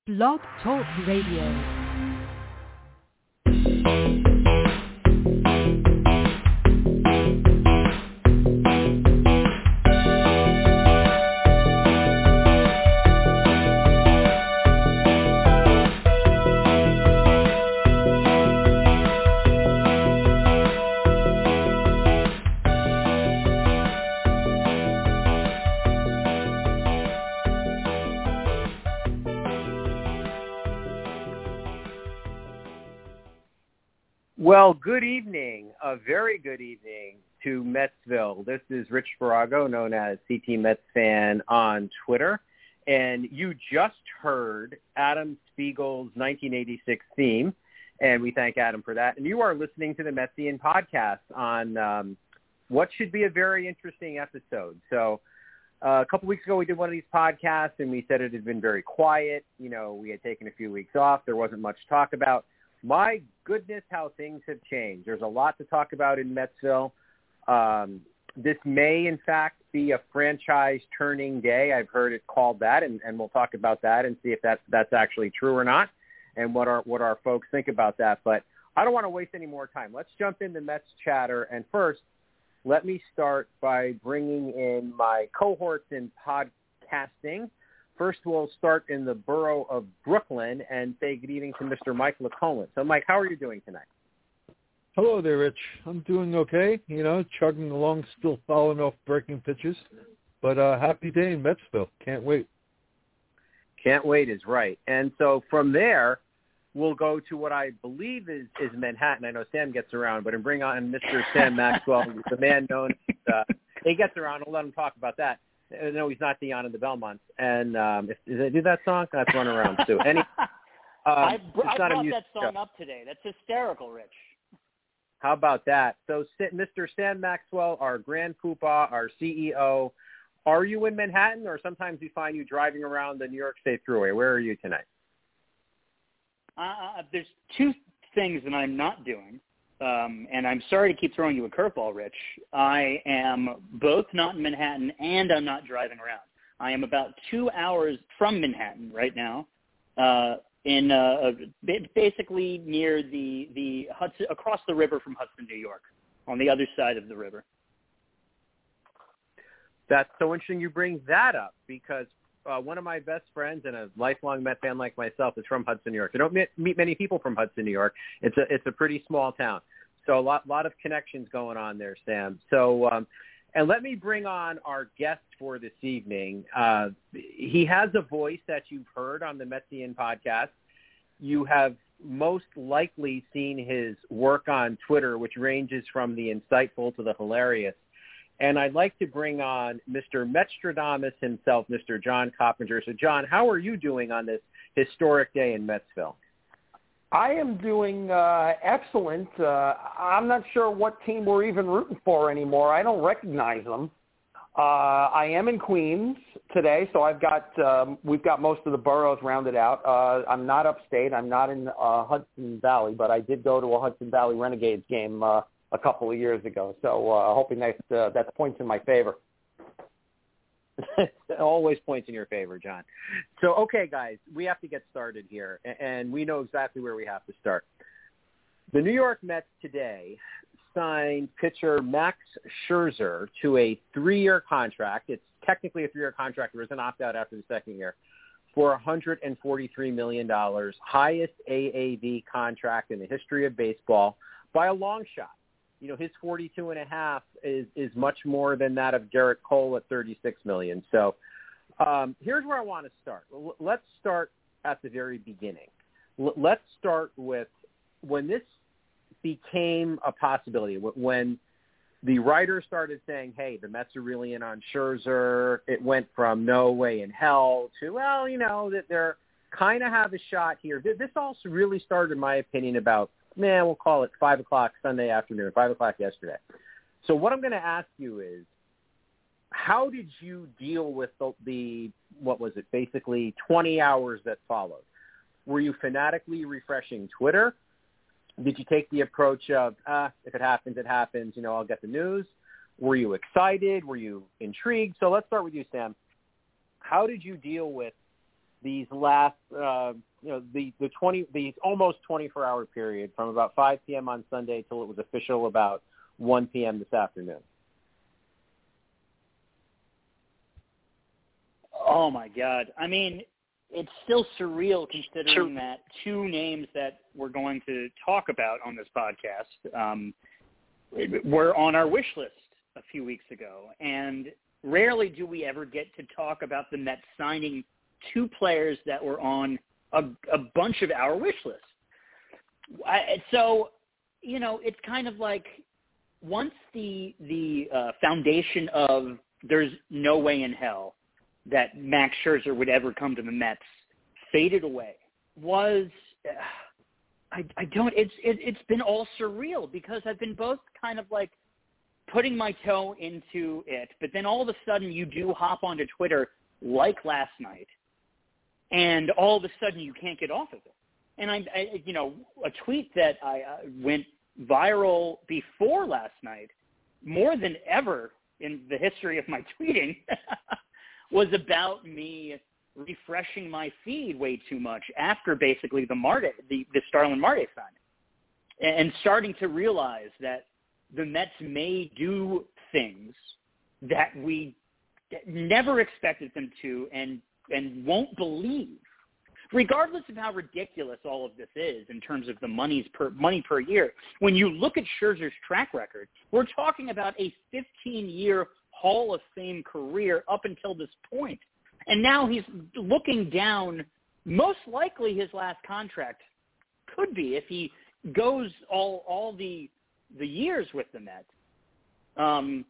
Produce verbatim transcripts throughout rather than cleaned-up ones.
Blog Talk Radio. Well, good evening, a very good evening to Metsville. This is Rich Farago, known as C T Mets Fan on Twitter, and you just heard Adam Spiegel's nineteen eighty-six theme, and we thank Adam for that. And you are listening to the Metsian podcast on um, what should be a very interesting episode. So uh, a couple weeks ago, we did one of these podcasts, and we said it had been very quiet. You know, we had taken a few weeks off. There wasn't much to talk about. My goodness, how things have changed. There's a lot to talk about in Metsville. Um, this may, in fact, be a franchise turning day. I've heard it called that, and, and we'll talk about that and see if that's, that's actually true or not and what our, what our folks think about that. But I don't want to waste any more time. Let's jump into Mets chatter. And first, let me start by bringing in my cohorts in podcasting. First, we'll start in the borough of Brooklyn and say good evening to Mister Mike LaColan. So, Mike, how are you doing tonight? Hello there, Rich. I'm doing okay. You know, chugging along, still following off breaking pitches. But uh, happy day in Metsville. Can't wait. Can't wait is right. And so from there, we'll go to what I believe is, is Manhattan. I know Sam gets around, but and bring on Mister Sam Maxwell, the man known as, uh, he gets around. I'll let him talk about that. No, he's not Dion in the Belmonts. And um, if, did I do that song? That's Run Around, too. Any, um, I, br- I brought that song show. up today. That's hysterical, Rich. How about that? So, Mister Sam Maxwell, our Grand Poobah, our C E O, are you in Manhattan, or sometimes we find you driving around the New York State Thruway? Where are you tonight? Uh, there's two things that I'm not doing. Um, and I'm sorry to keep throwing you a curveball, Rich. I am both not in Manhattan and I'm not driving around. I am about two hours from Manhattan right now, uh, in uh, basically near the the Hudson, across the river from Hudson, New York, on the other side of the river. That's so interesting you bring that up because uh, one of my best friends and a lifelong Met fan like myself is from Hudson, New York. I don't meet, meet many people from Hudson, New York. It's a it's a pretty small town. So a lot lot of connections going on there, Sam. So um, and let me bring on our guest for this evening. Uh, he has a voice that you've heard on the Metsian podcast. You have most likely seen his work on Twitter, which ranges from the insightful to the hilarious. And I'd like to bring on Mister Metstradamus himself, Mister John Coppinger. So, John, how are you doing on this historic day in Metsville? I am doing uh, excellent. Uh, I'm not sure what team we're even rooting for anymore. I don't recognize them. Uh, I am in Queens today, so I've got um, we've got most of the boroughs rounded out. Uh, I'm not upstate. I'm not in uh, Hudson Valley, but I did go to a Hudson Valley Renegades game uh, a couple of years ago. So uh, hoping that uh, that points in my favor. Always points in your favor, John. So, okay, guys, we have to get started here, and we know exactly where we have to start. The New York Mets today signed pitcher Max Scherzer to a three-year contract. It's technically a three-year contract. There is an opt-out after the second year for one hundred forty-three million dollars, highest A A V contract in the history of baseball by a long shot. You know, his forty-two and a half is, is much more than that of Garrett Cole at thirty-six million dollars. So um, here's where I want to start. L- let's start at the very beginning. L- let's start with when this became a possibility, when the writers started saying, hey, the Mets are really in on Scherzer. It went from no way in hell to, well, you know, that they're kind of have a shot here. This also really started, in my opinion, about man, we'll call it five o'clock Sunday afternoon, five o'clock yesterday. So what I'm going to ask you is, how did you deal with the, the, what was it, basically twenty hours that followed? Were you fanatically refreshing Twitter? Did you take the approach of, ah, if it happens, it happens, you know, I'll get the news? Were you excited? Were you intrigued? So let's start with you, Sam. How did you deal with these last, uh, you know, the, the twenty, the almost twenty-four hour period from about five p.m. on Sunday till it was official about one p.m. this afternoon? Oh my God. I mean, it's still surreal considering that two names that we're going to talk about on this podcast um, were on our wish list a few weeks ago. And rarely do we ever get to talk about the Mets signing two players that were on a, a bunch of our wish lists. I, so, you know, it's kind of like once the the uh, foundation of there's no way in hell that Max Scherzer would ever come to the Mets faded away, was uh, I, I don't it's it, it's been all surreal because I've been both kind of like putting my toe into it, but then all of a sudden you do hop onto Twitter like last night, and all of a sudden you can't get off of it. And I, I you know, a tweet that I uh, went viral before last night, more than ever in the history of my tweeting, was about me refreshing my feed way too much after basically the Marte, the, the Starlin Marte signing, and starting to realize that the Mets may do things that we never expected them to and and won't believe, regardless of how ridiculous all of this is in terms of the monies per money per year. When you look at Scherzer's track record, we're talking about a fifteen-year Hall of Fame career up until this point. And now he's looking down, most likely his last contract could be, if he goes all all the the years with the Mets. Um,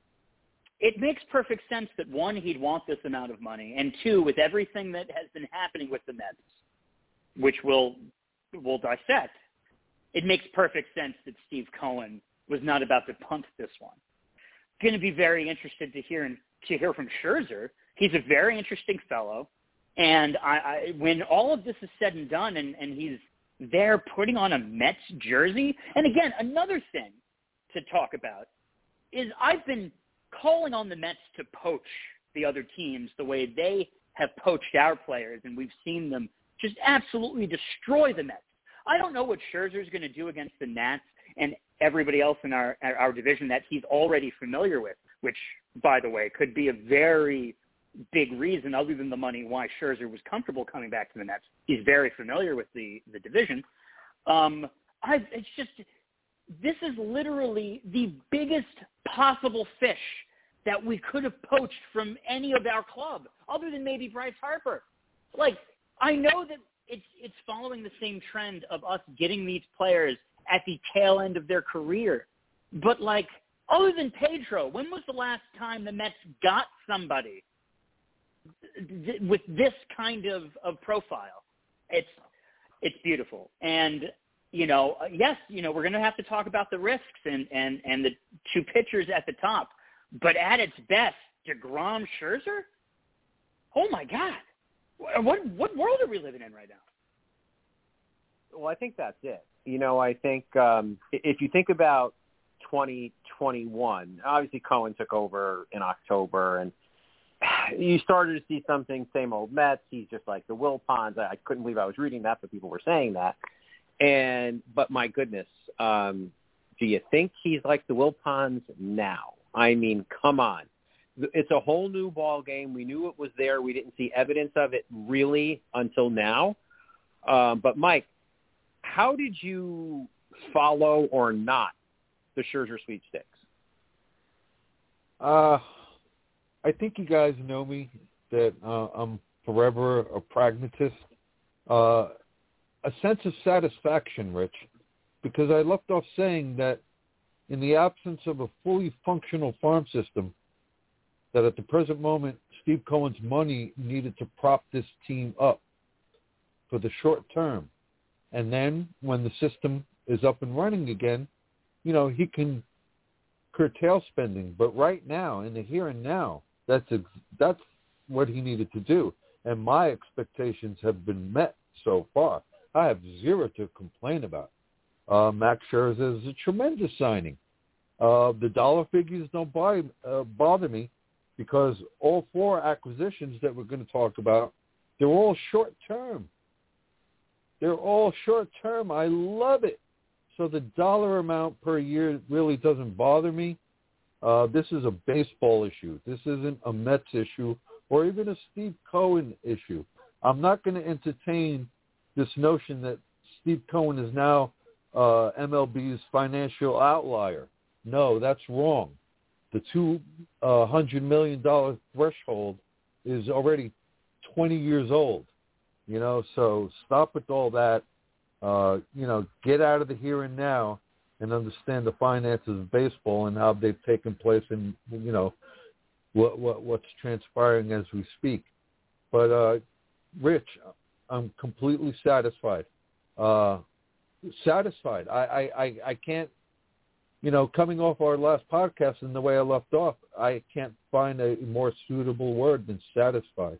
it makes perfect sense that, one, he'd want this amount of money, and two, with everything that has been happening with the Mets, which we'll, we'll dissect, it makes perfect sense that Steve Cohen was not about to punt this one. Going to be very interested to hear to hear from Scherzer. He's a very interesting fellow, and I, I when all of this is said and done, and, and he's there putting on a Mets jersey, and again, another thing to talk about is I've been calling on the Mets to poach the other teams the way they have poached our players, and we've seen them just absolutely destroy the Mets. I don't know what Scherzer's going to do against the Nats and everybody else in our our division that he's already familiar with, which, by the way, could be a very big reason, other than the money, why Scherzer was comfortable coming back to the Mets. He's very familiar with the, the division. Um, I, it's just, this is literally the biggest possible fish that we could have poached from any of our club, other than maybe Bryce Harper. Like, I know that it's it's following the same trend of us getting these players at the tail end of their career. But, like, other than Pedro, when was the last time the Mets got somebody th- with this kind of, of profile? It's it's beautiful. And, you know, yes, you know, we're going to have to talk about the risks and, and, and the two pitchers at the top. But at its best, DeGrom, Scherzer? Oh, my God. What what world are we living in right now? Well, I think that's it. You know, I think um, if you think about twenty twenty-one, obviously Cohen took over in October, and you started to see something, same old Mets. He's just like the Wilpons. I couldn't believe I was reading that, but people were saying that. And but my goodness, um, do you think he's like the Wilpons now? I mean, come on. It's a whole new ball game. We knew it was there. We didn't see evidence of it really until now. Um, but, Mike, how did you follow or not the Scherzer sweepstakes? Uh, I think you guys know me, that uh, I'm forever a pragmatist. Uh, a sense of satisfaction, Rich, because I left off saying that in the absence of a fully functional farm system, that at the present moment, Steve Cohen's money needed to prop this team up for the short term. And then when the system is up and running again, you know, he can curtail spending. But right now, in the here and now, that's ex- that's what he needed to do. And my expectations have been met so far. I have zero to complain about. Uh, Max Scherzer is a tremendous signing. Uh, the dollar figures don't buy, uh, bother me, because all four acquisitions that we're going to talk about They're all short term. They're all short term. I love it. So the dollar amount per year really doesn't bother me. Uh, this is a baseball issue. This isn't a Mets issue or even a Steve Cohen issue. I'm not going to entertain this notion that Steve Cohen is now uh, M L B's financial outlier. No, that's wrong. The two hundred million dollars threshold is already twenty years old, you know, so stop with all that. Uh, you know, get out of the here and now and understand the finances of baseball and how they've taken place and, you know, what, what what's transpiring as we speak. But, uh, Rich, I'm completely satisfied. Uh, satisfied. I, I, I, I can't, you know, coming off our last podcast and the way I left off, I can't find a more suitable word than satisfied.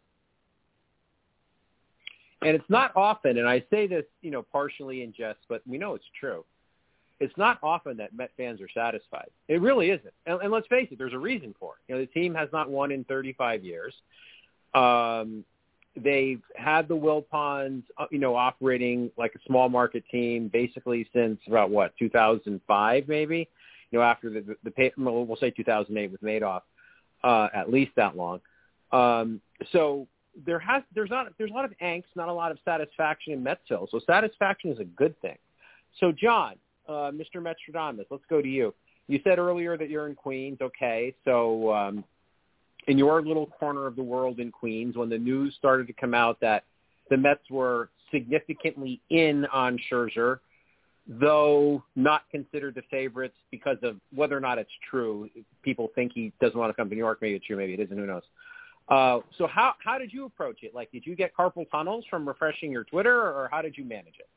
And it's not often, and I say this, you know, partially in jest, but we know it's true. It's not often that Met fans are satisfied. It really isn't. And, and let's face it, there's a reason for it. You know, the team has not won in thirty-five years. Um, they've had the Wilpons, you know, operating like a small market team basically since about, what, two thousand five maybe? You know, after the, the, the we'll say two thousand eight with Madoff, uh, at least that long. Um, so there has, there's not, there's a lot of angst, not a lot of satisfaction in Metsville. So satisfaction is a good thing. So John, uh, Mister Metstradamus, let's go to you. You said earlier that you're in Queens. Okay. So, um, in your little corner of the world in Queens, when the news started to come out that the Mets were significantly in on Scherzer, though not considered the favorites because of whether or not it's true. People think he doesn't want to come to New York. Maybe it's true. Maybe it isn't. Who knows? Uh, so how how did you approach it? Like, did you get carpal tunnels from refreshing your Twitter, or how did you manage it?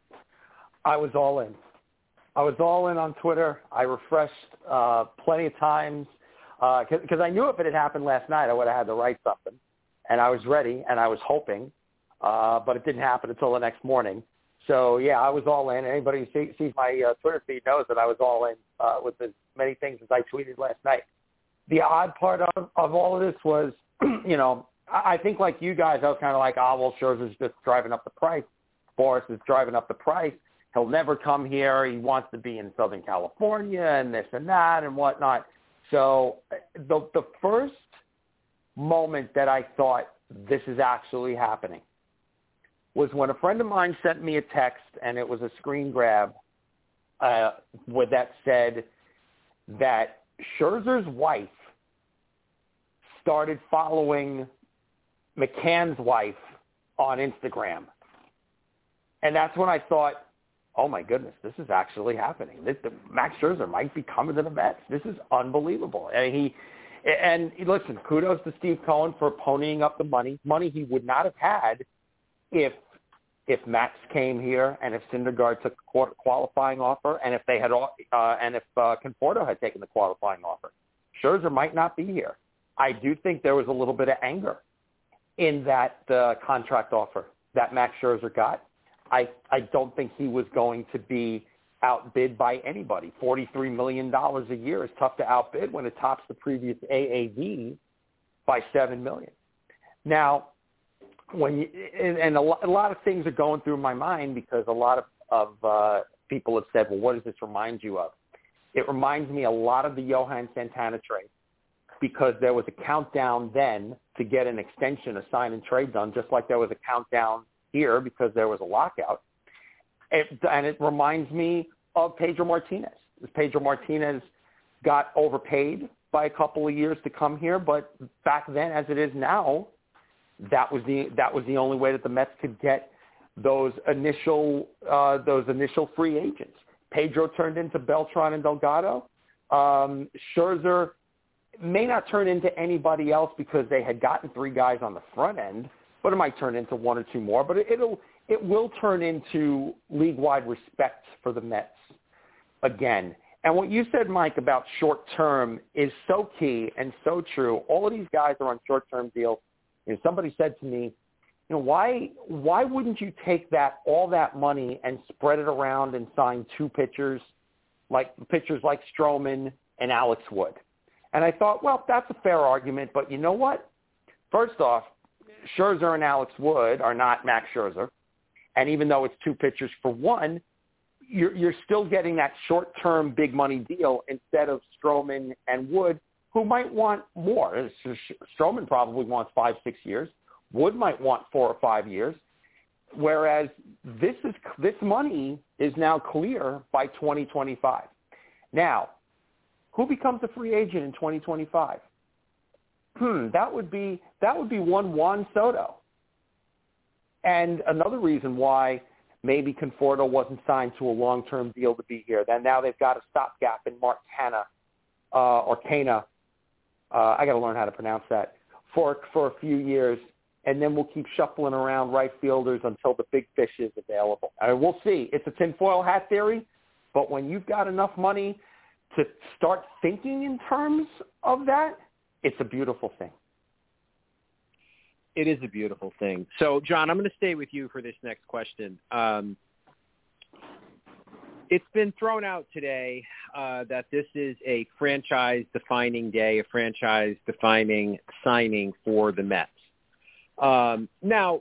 I was all in. I was all in on Twitter. I refreshed uh, plenty of times because uh, I knew if it had happened last night, I would have had to write something. And I was ready, and I was hoping, uh, but it didn't happen until the next morning. So, yeah, I was all in. Anybody who see, sees my uh, Twitter feed knows that I was all in uh, with as many things as I tweeted last night. The odd part of, of all of this was, you know, I, I think like you guys, I was kind of like, oh, well, Scherzer's just driving up the price. Boris is driving up the price. He'll never come here. He wants to be in Southern California and this and that and whatnot. So the the first moment that I thought this is actually happening was when a friend of mine sent me a text, and it was a screen grab uh, with that said that Scherzer's wife started following McCann's wife on Instagram. And that's when I thought, oh, my goodness, this is actually happening. This, the, Max Scherzer might be coming to the Mets. This is unbelievable. And, he, and listen, kudos to Steve Cohen for ponying up the money, money he would not have had if if Max came here and if Syndergaard took a qualifying offer and if they had uh, and if uh, Conforto had taken the qualifying offer. Scherzer might not be here. I do think there was a little bit of anger in that uh, contract offer that Max Scherzer got. I, I don't think he was going to be outbid by anybody. forty-three million dollars a year is tough to outbid when it tops the previous A A V by seven million dollars. Now, when you, and, and a, lot, a lot of things are going through my mind because a lot of, of uh, people have said, well, what does this remind you of? It reminds me a lot of the Johan Santana trade because there was a countdown then to get an extension, a sign and trade done, just like there was a countdown here because there was a lockout. It, and it reminds me of Pedro Martinez. Pedro Martinez got overpaid by a couple of years to come here, but back then, as it is now, that was the that was the only way that the Mets could get those initial uh, those initial free agents. Pedro turned into Beltran and Delgado. Um, Scherzer may not turn into anybody else because they had gotten three guys on the front end, but it might turn into one or two more. But it, it'll it will turn into league-wide respect for the Mets again. And what you said, Mike, about short-term is so key and so true. All of these guys are on short-term deals. You know, somebody said to me, you know, why why wouldn't you take that all that money and spread it around and sign two pitchers, like pitchers like Stroman and Alex Wood? And I thought, well, that's a fair argument, but you know what? First off, Scherzer and Alex Wood are not Max Scherzer. And even though it's two pitchers for one, you're, you're still getting that short-term big money deal instead of Stroman and Wood, who might want more. Stroman probably wants five, six years. Wood might want four or five years. Whereas this is this money is now clear by twenty twenty-five. Now, who becomes a free agent in twenty twenty-five? Hmm, that would be that would be one Juan Soto. And another reason why maybe Conforto wasn't signed to a long-term deal to be here. Then now they've got a stopgap in Mark Canha, uh, or Cana. Uh, I got to learn how to pronounce that for for a few years, and then we'll keep shuffling around right fielders until the big fish is available. I mean, we'll see. It's a tinfoil hat theory, but when you've got enough money to start thinking in terms of that, it's a beautiful thing. It is a beautiful thing. So, John, I'm going to stay with you for this next question. Um, it's been thrown out today uh, that this is a franchise-defining day, a franchise-defining signing for the Mets. Um, now,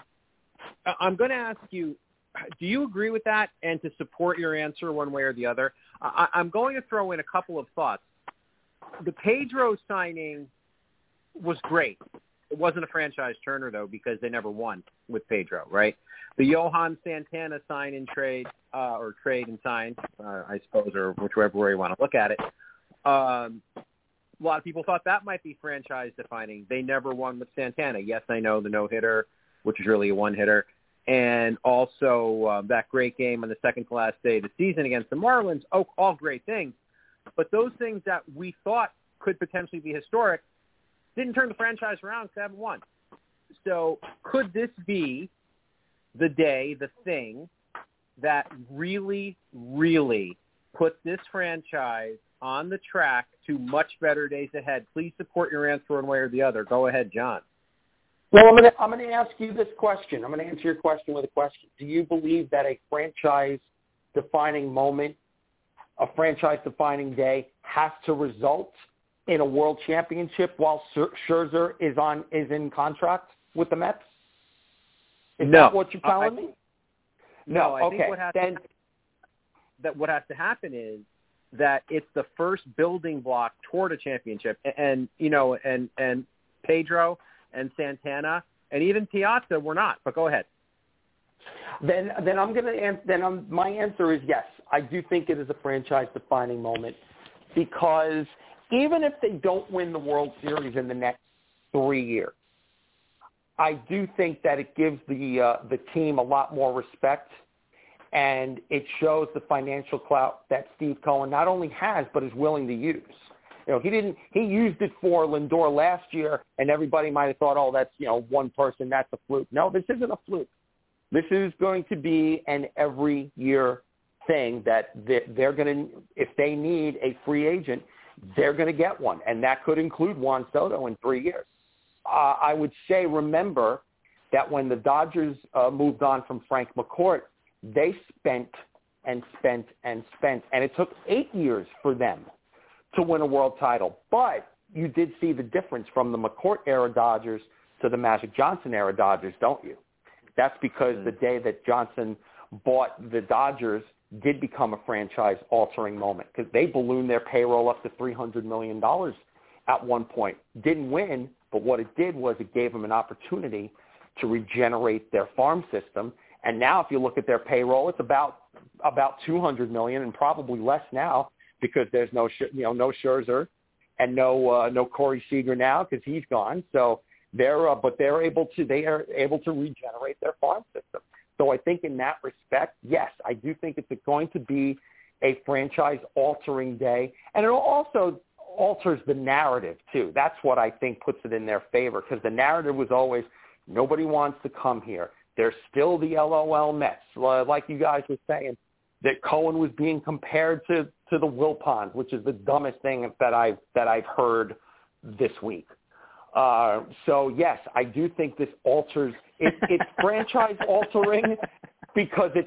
I'm going to ask you, do you agree with that? And to support your answer one way or the other, I- I'm going to throw in a couple of thoughts. The Pedro signing was great. It wasn't a franchise turner, though, because they never won with Pedro, right? The Johan Santana sign and trade, uh, or trade and sign, uh, I suppose, or whichever way you want to look at it. Um, a lot of people thought that might be franchise-defining. They never won with Santana. Yes, I know the no-hitter, which is really a one-hitter, and also uh, that great game on the second-to-last day of the season against the Marlins. Oh, all great things. But those things that we thought could potentially be historic didn't turn the franchise around because they haven't won. So could this be the day, the thing that really, really put this franchise on the track to much better days ahead? Please support your answer one way or the other. Go ahead, John. Well, I'm going to I'm going to ask you this question. I'm going to answer your question with a question. Do you believe that a franchise-defining moment, a franchise-defining day, has to result in a world championship while Scherzer is on is in contract with the Mets? Is no. that what you're telling I, me? No, no. I okay. think what has then to, that what has to happen is that it's the first building block toward a championship, and, and you know, and and Pedro and Santana and even Piazza were not. But go ahead. Then, then I'm going to. Then I'm, my answer is yes. I do think it is a franchise-defining moment because even if they don't win the World Series in the next three years, I do think that it gives the uh, the team a lot more respect, and it shows the financial clout that Steve Cohen not only has but is willing to use. You know, he didn't. He used it for Lindor last year, and everybody might have thought, "Oh, that's you know one person, that's a fluke." No, this isn't a fluke. This is going to be an every year thing that they're going to, if they need a free agent, they're going to get one, and that could include Juan Soto in three years. Uh, I would say, remember that when the Dodgers uh, moved on from Frank McCourt, they spent and spent and spent, and it took eight years for them to win a world title. But you did see the difference from the McCourt-era Dodgers to the Magic Johnson-era Dodgers, don't you? That's because the day that Johnson bought the Dodgers did become a franchise-altering moment because they ballooned their payroll up to three hundred million dollars at one point. Didn't win, but what it did was it gave them an opportunity to regenerate their farm system. And now if you look at their payroll, it's about about two hundred million dollars and probably less now because there's no you know no Scherzer and no uh, no Corey Seager now because he's gone. So they're uh, but they're able to they are able to regenerate their farm system. So I think in that respect, yes, I do think it's going to be a franchise-altering day. And it also alters the narrative, too. That's what I think puts it in their favor because the narrative was always nobody wants to come here. They're still the L O L Mets. Like you guys were saying, that Cohen was being compared to, to the Wilpons, which is the dumbest thing that I've, that I've heard this week. Uh, so, yes, I do think this alters it, – it's franchise-altering because it's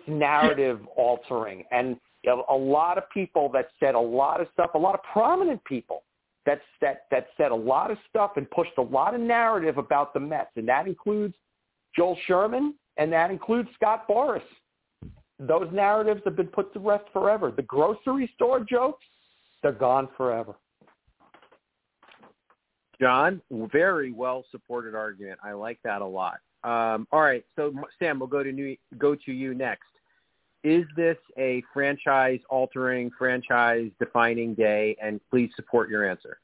narrative-altering. And you know, a lot of people that said a lot of stuff, a lot of prominent people that's, that, that said a lot of stuff and pushed a lot of narrative about the Mets, and that includes Joel Sherman, and that includes Scott Boras. Those narratives have been put to rest forever. The grocery store jokes, they're gone forever. John, very well-supported argument. I like that a lot. Um, all right, so Sam, we'll go to new, go to you next. Is this a franchise-altering, franchise-defining day? And please support your answer.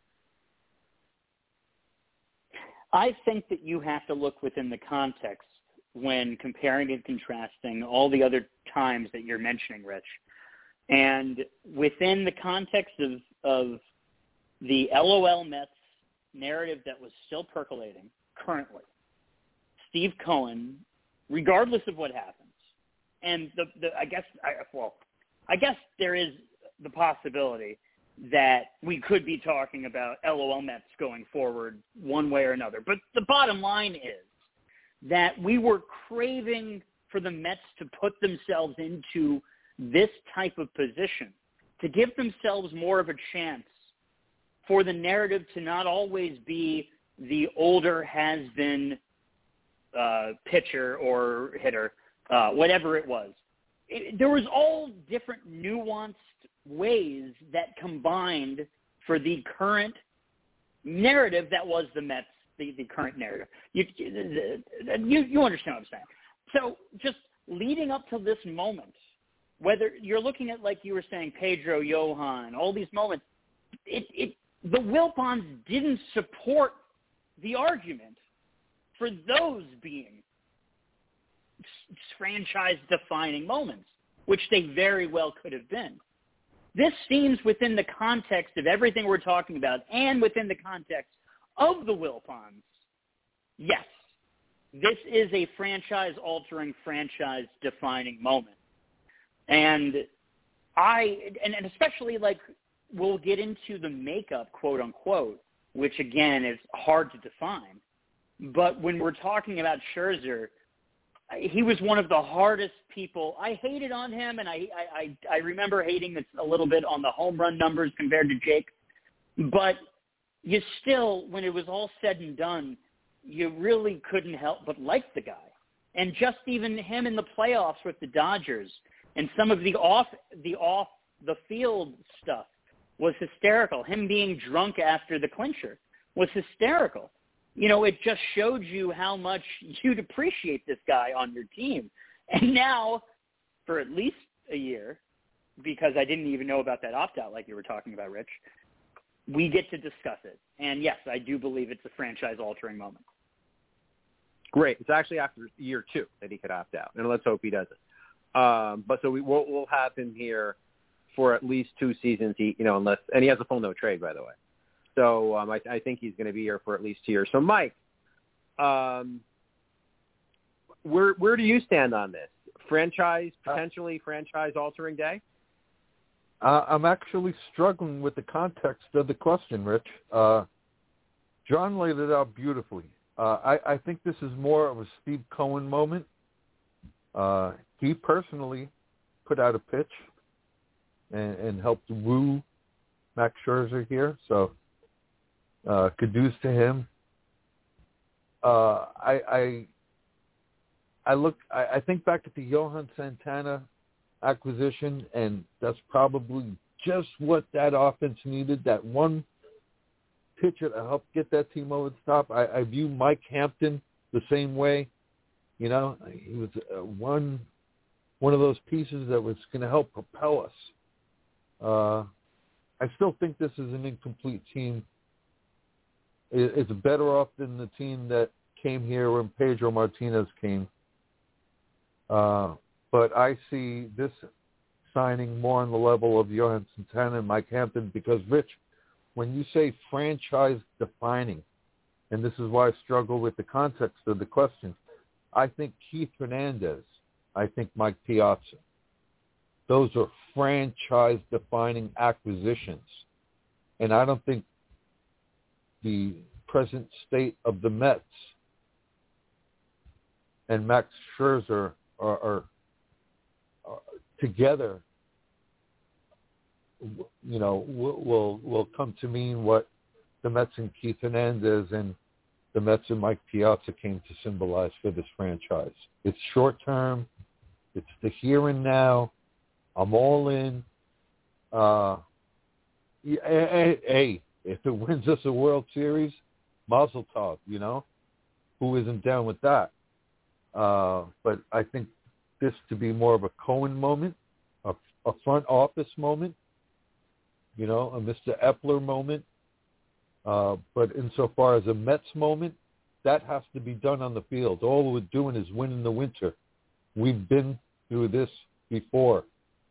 I think that you have to look within the context when comparing and contrasting all the other times that you're mentioning, Rich. And within the context of, of the LOL Mets narrative that was still percolating currently, Steve Cohen, regardless of what happens, and the, the I guess, I, well, I guess there is the possibility that we could be talking about LOL Mets going forward one way or another. But the bottom line is that we were craving for the Mets to put themselves into this type of position, to give themselves more of a chance for the narrative to not always be the older has-been uh, pitcher or hitter, uh, whatever it was. It, there was all different nuanced ways that combined for the current narrative that was the Mets, the, the current narrative. You, you, you understand what I'm saying. So just leading up to this moment, whether you're looking at, like you were saying, Pedro, Johan, all these moments, it, it, the Wilpons didn't support the argument for those being franchise-defining moments, which they very well could have been. This seems within the context of everything we're talking about and within the context of the Wilpons. Yes, this is a franchise-altering, franchise-defining moment. And I, and, and especially like we'll get into the makeup, quote unquote, which again is hard to define. But when we're talking about Scherzer, he was one of the hardest people. I hated on him, and I, I, I remember hating it a little bit on the home run numbers compared to Jake. But you still, when it was all said and done, you really couldn't help but like the guy. And just even him in the playoffs with the Dodgers and some of the off the off the field stuff was hysterical. Him being drunk after the clincher was hysterical. You know, it just showed you how much you'd appreciate this guy on your team. And now, for at least a year, because I didn't even know about that opt-out like you were talking about, Rich, we get to discuss it. And, yes, I do believe it's a franchise-altering moment. Great. It's actually after year two that he could opt out, and let's hope he doesn't. Um, but so we will we'll have him here for at least two seasons, he, you know, unless – and he has a full no trade, by the way. So um, I, I think he's going to be here for at least two years. So, Mike, um, where where do you stand on this? Franchise, potentially uh, franchise-altering day? Uh, I'm actually struggling with the context of the question, Rich. Uh, John laid it out beautifully. Uh, I, I think this is more of a Steve Cohen moment. Uh, he personally put out a pitch and, and helped woo Max Scherzer here, so uh, kudos to him. Uh, I, I I look. I, I think back at the Johan Santana acquisition, and that's probably just what that offense needed. That one pitcher to help get that team over the top. I, I view Mike Hampton the same way. You know, he was uh, one one of those pieces that was going to help propel us. Uh, I still think this is an incomplete team. It's better off than the team that came here when Pedro Martinez came. Uh, but I see this signing more on the level of Johan Santana and Mike Hampton because, Rich, when you say franchise-defining, and this is why I struggle with the context of the question, I think Keith Hernandez, I think Mike Piazza. Those are franchise-defining acquisitions. And I don't think the present state of the Mets and Max Scherzer are, are, are together, you know, will, will will come to mean what the Mets and Keith Hernandez and the Mets and Mike Piazza came to symbolize for this franchise. It's short term. It's the here and now. I'm all in. Uh, hey, hey, if it wins us a World Series, mazel tov, you know? Who isn't down with that? Uh, but I think this to be more of a Cohen moment, a, a front office moment, you know, a Mister Epler moment. Uh, but insofar as a Mets moment, that has to be done on the field. All we're doing is winning the winter. We've been through this before.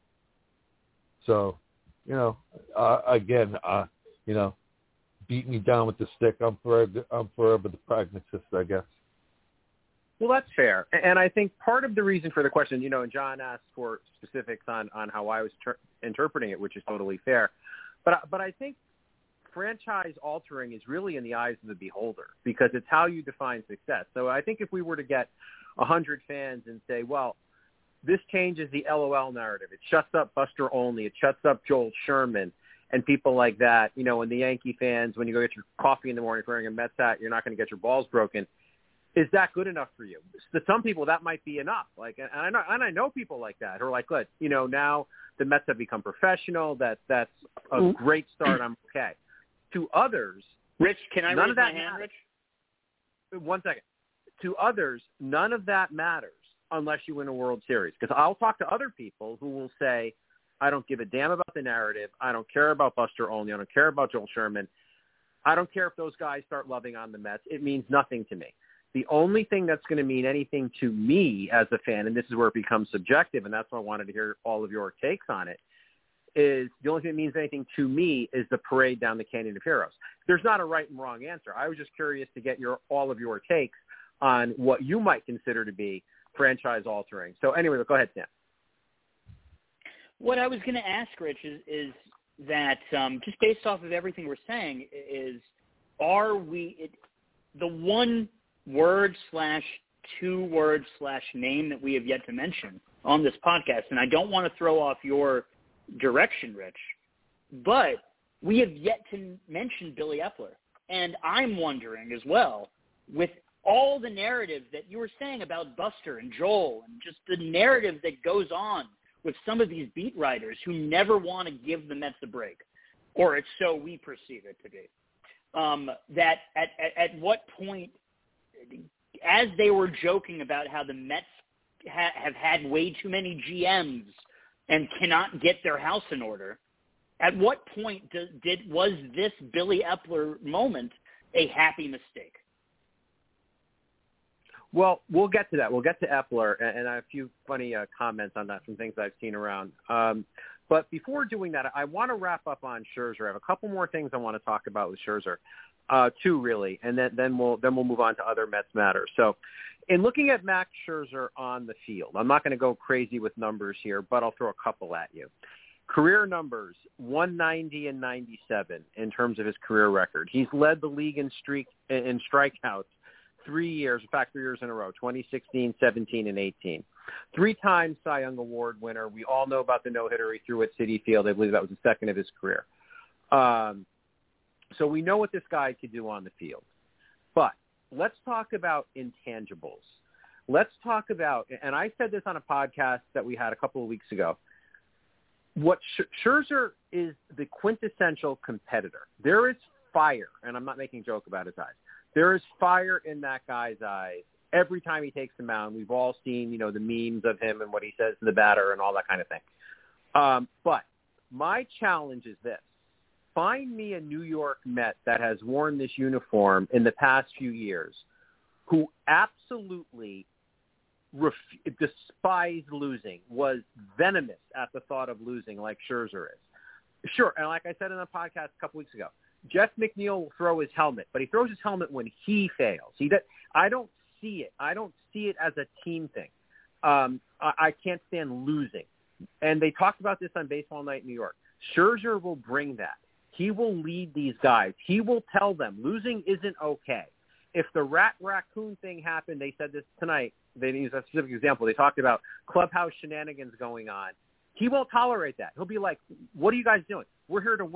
So, you know, uh, again, uh, you know, beat me down with the stick. I'm forever, I'm forever the pragmatist, I guess. Well, that's fair. And I think part of the reason for the question, you know, and John asked for specifics on, on how I was ter- interpreting it, which is totally fair. But, but I think franchise altering is really in the eyes of the beholder because it's how you define success. So I think if we were to get one hundred fans and say, well, this changes the L O L narrative. It shuts up Buster Olney. It shuts up Joel Sherman and people like that. You know, and the Yankee fans, when you go get your coffee in the morning wearing a Mets hat, you're not going to get your balls broken. Is that good enough for you? To some people, that might be enough. Like, and I know, and I know people like that who are like, good, you know, now the Mets have become professional. That that's a great start. I'm okay. To others, Rich, can I none raise of that my hand, matters. Rich? One second. To others, none of that matters unless you win a World Series. Because I'll talk to other people who will say, I don't give a damn about the narrative. I don't care about Buster Olney. I don't care about Joel Sherman. I don't care if those guys start loving on the Mets. It means nothing to me. The only thing that's going to mean anything to me as a fan, and this is where it becomes subjective, and that's why I wanted to hear all of your takes on it, is the only thing that means anything to me is the parade down the Canyon of Heroes. There's not a right and wrong answer. I was just curious to get your all of your takes on what you might consider to be franchise altering. So anyway, go ahead, Sam. What I was going to ask, Rich, is, is that um, just based off of everything we're saying, is are we it, the one word slash two word slash name that we have yet to mention on this podcast, and I don't want to throw off your direction, Rich, but we have yet to mention Billy Epler. And I'm wondering as well, with all the narrative that you were saying about Buster and Joel and just the narrative that goes on with some of these beat writers who never want to give the Mets a break, or it's so we perceive it to be, um, that at, at, at what point, as they were joking about how the Mets ha- have had way too many G Ms and cannot get their house in order, at what point did, did was this Billy Epler moment a happy mistake? Well, we'll get to that. We'll get to Epler, and, and I have a few funny uh, comments on that from things I've seen around. Um, but before doing that, I want to wrap up on Scherzer. I have a couple more things I want to talk about with Scherzer, uh, two really, and then, then we'll then we'll move on to other Mets matters. So, in looking at Max Scherzer on the field, I'm not going to go crazy with numbers here, but I'll throw a couple at you. Career numbers, one ninety and ninety-seven in terms of his career record. He's led the league in streak in strikeouts three years, in fact, three years in a row, twenty sixteen, seventeen, and eighteen. Three-time Cy Young Award winner. We all know about the no-hitter he threw at Citi Field. I believe that was the second of his career. Um, so we know what this guy could do on the field. But let's talk about intangibles. Let's talk about, and I said this on a podcast that we had a couple of weeks ago, what Scherzer is the quintessential competitor. There is fire, and I'm not making a joke about his eyes. There is fire in that guy's eyes every time he takes the mound. We've all seen, you know, the memes of him and what he says to the batter and all that kind of thing. Um, but my challenge is this. Find me a New York Met that has worn this uniform in the past few years who absolutely ref- despised losing, was venomous at the thought of losing like Scherzer is. Sure, and like I said in a podcast a couple weeks ago, Jeff McNeil will throw his helmet, but he throws his helmet when he fails. He does, I don't see it. I don't see it as a team thing. Um, I, I can't stand losing. And they talked about this on Baseball Night in New York. Scherzer will bring that. He will lead these guys. He will tell them losing isn't okay. If the rat raccoon thing happened, they said this tonight, they used a specific example. They talked about clubhouse shenanigans going on. He won't tolerate that. He'll be like, what are you guys doing? We're here to win.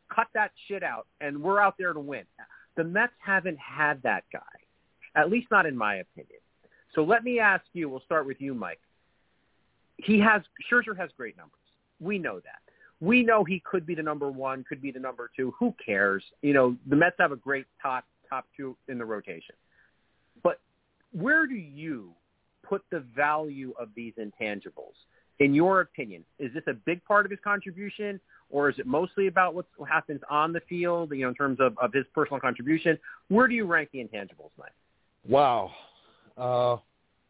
cut that shit out, and we're out there to win. The Mets haven't had that guy, at least not in my opinion. So let me ask you, we'll start with you, Mike. He has, Scherzer has great numbers. We know that. We know he could be the number one, could be the number two. Who cares? You know, the Mets have a great top, top two in the rotation. But where do you put the value of these intangibles? In your opinion, is this a big part of his contribution, or is it mostly about what happens on the field, you know, in terms of, of his personal contribution? Where do you rank the intangibles, Mike? Wow. Uh,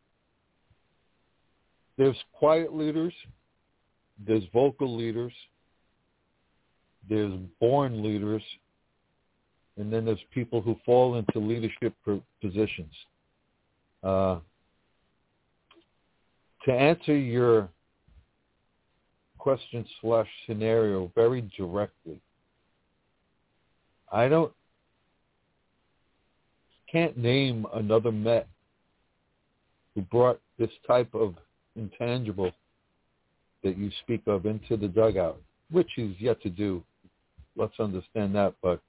there's quiet leaders. There's vocal leaders. There's born leaders. And then there's people who fall into leadership positions. Uh, to answer your question slash scenario very directly, I don't can't name another Met who brought this type of intangible that you speak of into the dugout, which he's yet to do. Let's understand that, but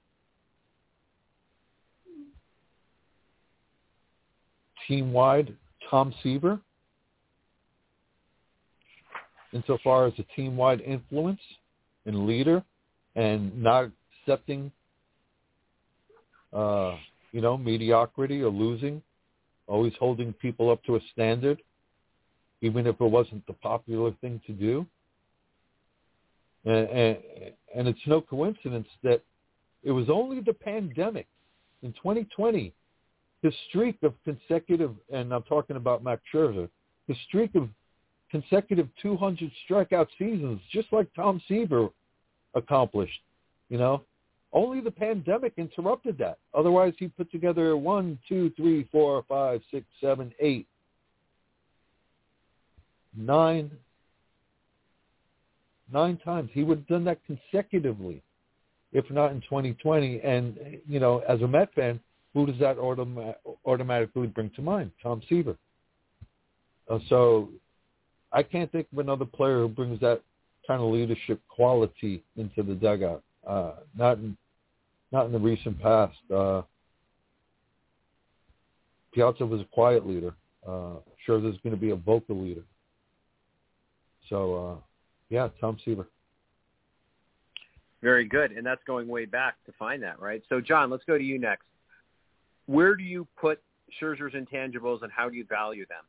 team-wide, Tom Seaver, insofar as a team-wide influence and leader and not accepting, uh, you know, mediocrity or losing, always holding people up to a standard, even if it wasn't the popular thing to do. And, and, and it's no coincidence that it was only the pandemic in twenty twenty, his streak of consecutive, and I'm talking about Max Scherzer, his streak of consecutive two hundred strikeout seasons, just like Tom Seaver accomplished, you know. Only the pandemic interrupted that. Otherwise, he put together one, two, three, four, five, six, seven, eight, nine, nine times. He would have done that consecutively, if not in twenty twenty. And, you know, as a Met fan, who does that autom- automatically bring to mind? Tom Seaver. Uh, so I can't think of another player who brings that kind of leadership quality into the dugout. Uh, not in, not in the recent past. Uh, Piazza was a quiet leader. Uh, sure, there's going to be a vocal leader. So, uh, yeah, Tom Seaver. Very good, and that's going way back to find that, right? So, John, let's go to you next. Where do you put Scherzer's intangibles, and how do you value them?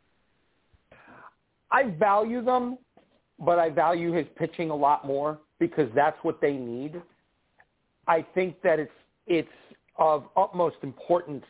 I value them, but I value his pitching a lot more because that's what they need. I think that it's it's of utmost importance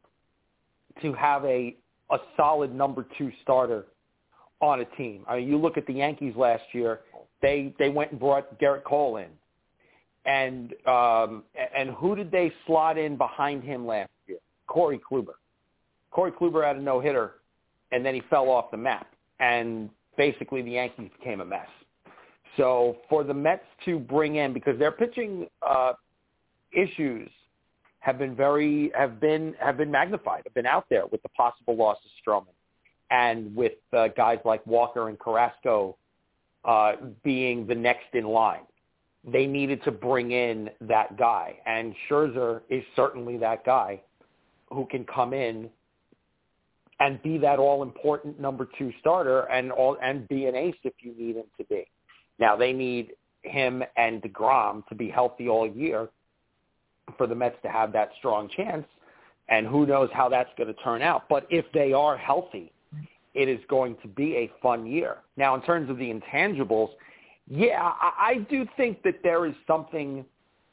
to have a a solid number two starter on a team. I mean, you look at the Yankees last year; they they went and brought Garrett Cole in, and um, and who did they slot in behind him last year? Corey Kluber. Corey Kluber had a no hitter, and then he fell off the map. And basically the Yankees became a mess. So for the Mets to bring in, because their pitching uh, issues have been very have been have been magnified, have been out there with the possible loss of Stroman, and with uh, guys like Walker and Carrasco uh, being the next in line. They needed to bring in that guy, and Scherzer is certainly that guy who can come in and be that all-important number two starter and all and be an ace if you need him to be. Now, they need him and DeGrom to be healthy all year for the Mets to have that strong chance, and who knows how that's going to turn out. But if they are healthy, it is going to be a fun year. Now, in terms of the intangibles, yeah, I, I do think that there is something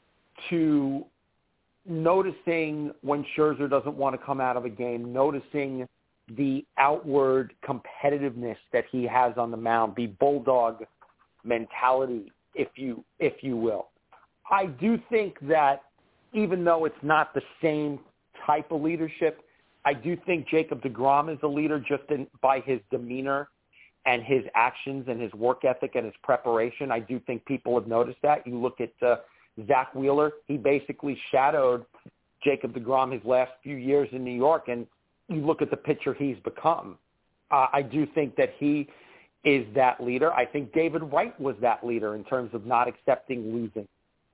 to noticing when Scherzer doesn't want to come out of a game, noticing the outward competitiveness that he has on the mound, the bulldog mentality, if you if you will. I do think that even though it's not the same type of leadership, I do think Jacob deGrom is a leader just in, by his demeanor and his actions and his work ethic and his preparation. I do think people have noticed that. You look at uh, Zach Wheeler, he basically shadowed Jacob deGrom his last few years in New York, and you look at the pitcher he's become. Uh, I do think that he is that leader. I think David Wright was that leader in terms of not accepting losing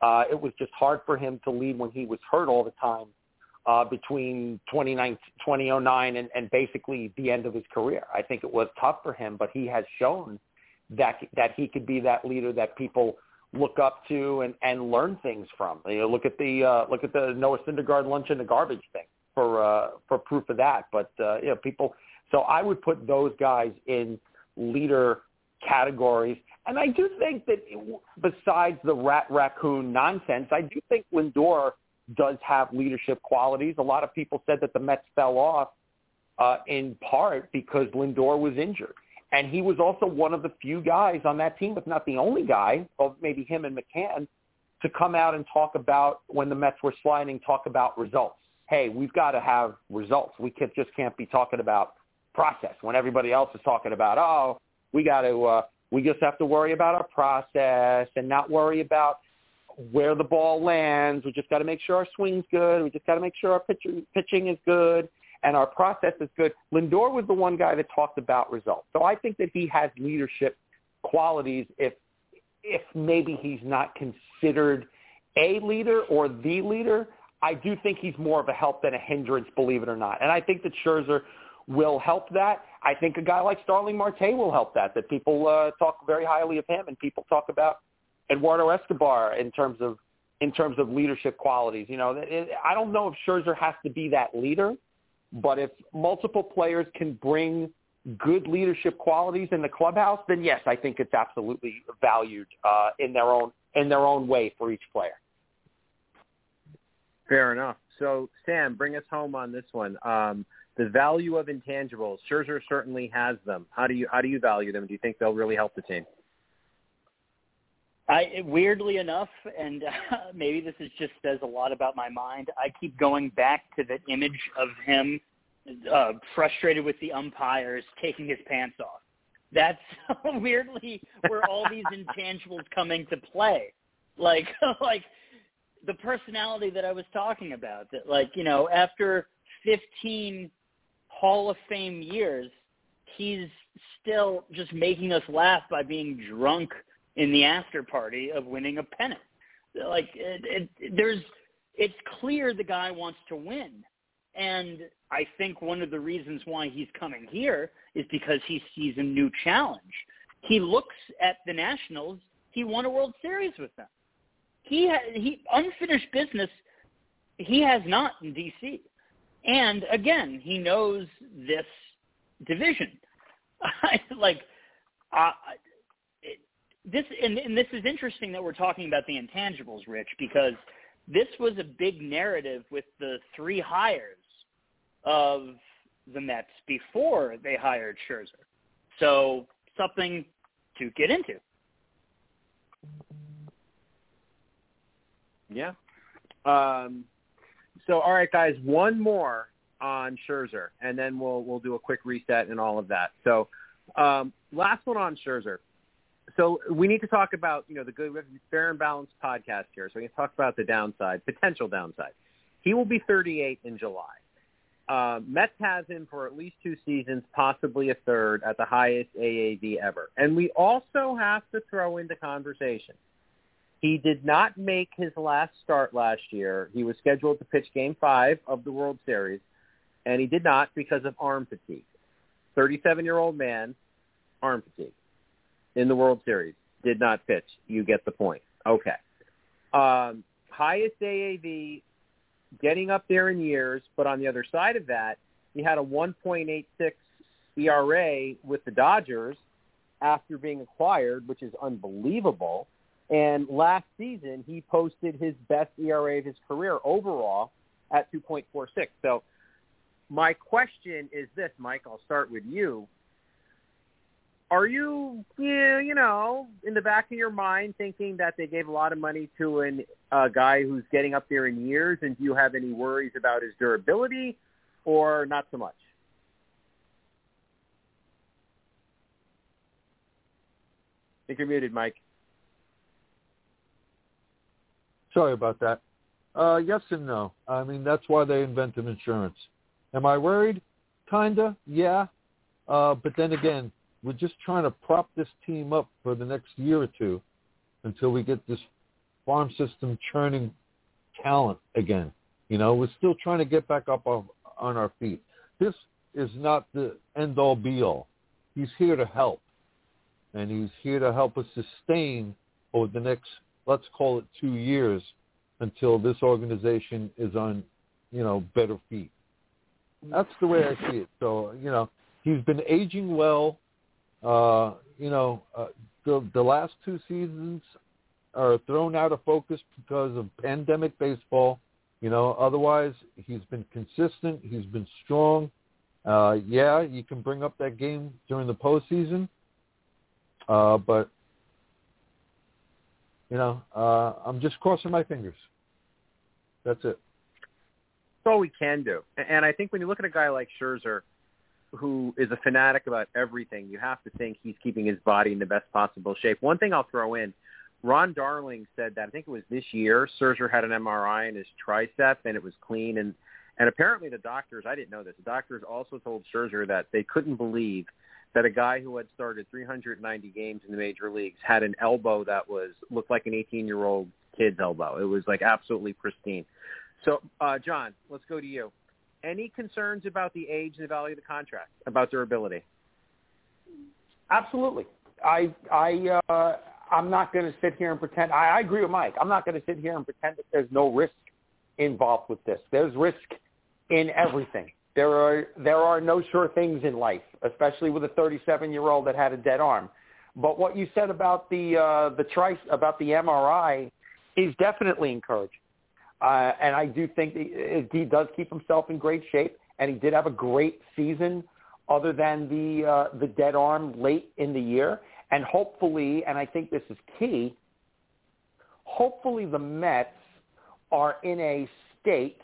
Uh, it was just hard for him to lead when he was hurt all the time uh, between twenty oh nine and, and basically the end of his career. I think it was tough for him, but he has shown that that he could be that leader that people look up to and, and learn things from. You know, look at the uh, look at the Noah Syndergaard lunch in the garbage thing for uh, for proof of that. But uh, you know, people. So I would put those guys in leader categories. And I do think that besides the rat raccoon nonsense, I do think Lindor does have leadership qualities. A lot of people said that the Mets fell off uh, in part because Lindor was injured. And he was also one of the few guys on that team, if not the only guy, of maybe him and McCann, to come out and talk about, when the Mets were sliding, talk about results. Hey, we've got to have results. We can't, just can't be talking about process when everybody else is talking about, oh, we got to uh, – we just have to worry about our process and not worry about where the ball lands. We just got to make sure our swing's good. We just got to make sure our pitching, pitching is good and our process is good. Lindor was the one guy that talked about results. So I think that he has leadership qualities if if maybe he's not considered a leader or the leader. I do think he's more of a help than a hindrance, believe it or not. And I think that Scherzer will help that. I think a guy like Starling Marte will help that, that people uh, talk very highly of him and people talk about Eduardo Escobar in terms of in terms of leadership qualities. You know, it, I don't know if Scherzer has to be that leader, but if multiple players can bring good leadership qualities in the clubhouse, then yes, I think it's absolutely valued uh, in their own in their own way for each player. Fair enough. So, Sam, bring us home on this one. Um, the value of intangibles. Scherzer certainly has them. How do you how do you value them? Do you think they'll really help the team? I weirdly enough, and uh, maybe this is just says a lot about my mind, I keep going back to the image of him uh, frustrated with the umpires taking his pants off. That's weirdly where all these intangibles come into play. Like, like the personality that I was talking about. That, like, you know, after fifteen Hall of Fame years, he's still just making us laugh by being drunk in the after party of winning a pennant. Like, it, it, there's, it's clear the guy wants to win. And I think one of the reasons why he's coming here is because he sees a new challenge. He looks at the Nationals. He won a World Series with them. He, ha- he unfinished business he has not in D C. And, again, he knows this division. like, uh, it, this and, and this is interesting that we're talking about the intangibles, Rich, because this was a big narrative with the three hires of the Mets before they hired Scherzer. So something to get into. Yeah. Um, so, all right, guys, one more on Scherzer, and then we'll we'll do a quick reset and all of that. So um, last one on Scherzer. So we need to talk about, you know, the good, fair and balanced podcast here. So we can talk about the downside, potential downside. He will be thirty-eight in July. Uh, Mets has him for at least two seasons, possibly a third, at the highest A A V ever. And we also have to throw into conversation, he did not make his last start last year. He was scheduled to pitch Game five of the World Series, and he did not because of arm fatigue. thirty-seven-year-old man, arm fatigue. In the World Series, did not pitch. You get the point. Okay. Um, highest A A V, getting up there in years, but on the other side of that, he had a one point eight six E R A with the Dodgers after being acquired, which is unbelievable. And last season, he posted his best E R A of his career overall at two point four six. So my question is this, Mike, I'll start with you. Are you, yeah, you know, in the back of your mind thinking that they gave a lot of money to a uh, guy who's getting up there in years, and do you have any worries about his durability, or not so much? I think you're muted, Mike. Sorry about that. Uh, yes and no. I mean, that's why they invented insurance. Am I worried? Kinda, yeah. Uh, but then again, we're just trying to prop this team up for the next year or two until we get this farm system churning talent again. You know, we're still trying to get back up on, on our feet. This is not the end-all, be-all. He's here to help, and he's here to help us sustain over the next, let's call it two years, until this organization is on, you know, better feet. That's the way I see it. So, you know, he's been aging well. Uh, you know, uh, the, the last two seasons are thrown out of focus because of pandemic baseball. You know, otherwise he's been consistent. He's been strong. Uh, yeah, you can bring up that game during the postseason, uh, but you know, uh, I'm just crossing my fingers. That's it. That's all we can do. And I think when you look at a guy like Scherzer, who is a fanatic about everything, you have to think he's keeping his body in the best possible shape. One thing I'll throw in, Ron Darling said that I think it was this year, Scherzer had an M R I in his tricep and it was clean. And, and apparently the doctors, I didn't know this, the doctors also told Scherzer that they couldn't believe that a guy who had started three hundred ninety games in the major leagues had an elbow that was looked like an eighteen-year-old kid's elbow. It was like absolutely pristine. So, uh, John, let's go to you. Any concerns about the age and the value of the contract, about durability? Absolutely. I, I, uh, I'm not going to sit here and pretend. I, I agree with Mike. I'm not going to sit here and pretend that there's no risk involved with this. There's risk in everything. There are there are no sure things in life, especially with a thirty-seven-year-old that had a dead arm. But what you said about the uh, the trice about the M R I is definitely encouraging, uh, and I do think that he does keep himself in great shape. And he did have a great season, other than the uh, the dead arm late in the year. And hopefully, and I think this is key, hopefully the Mets are in a state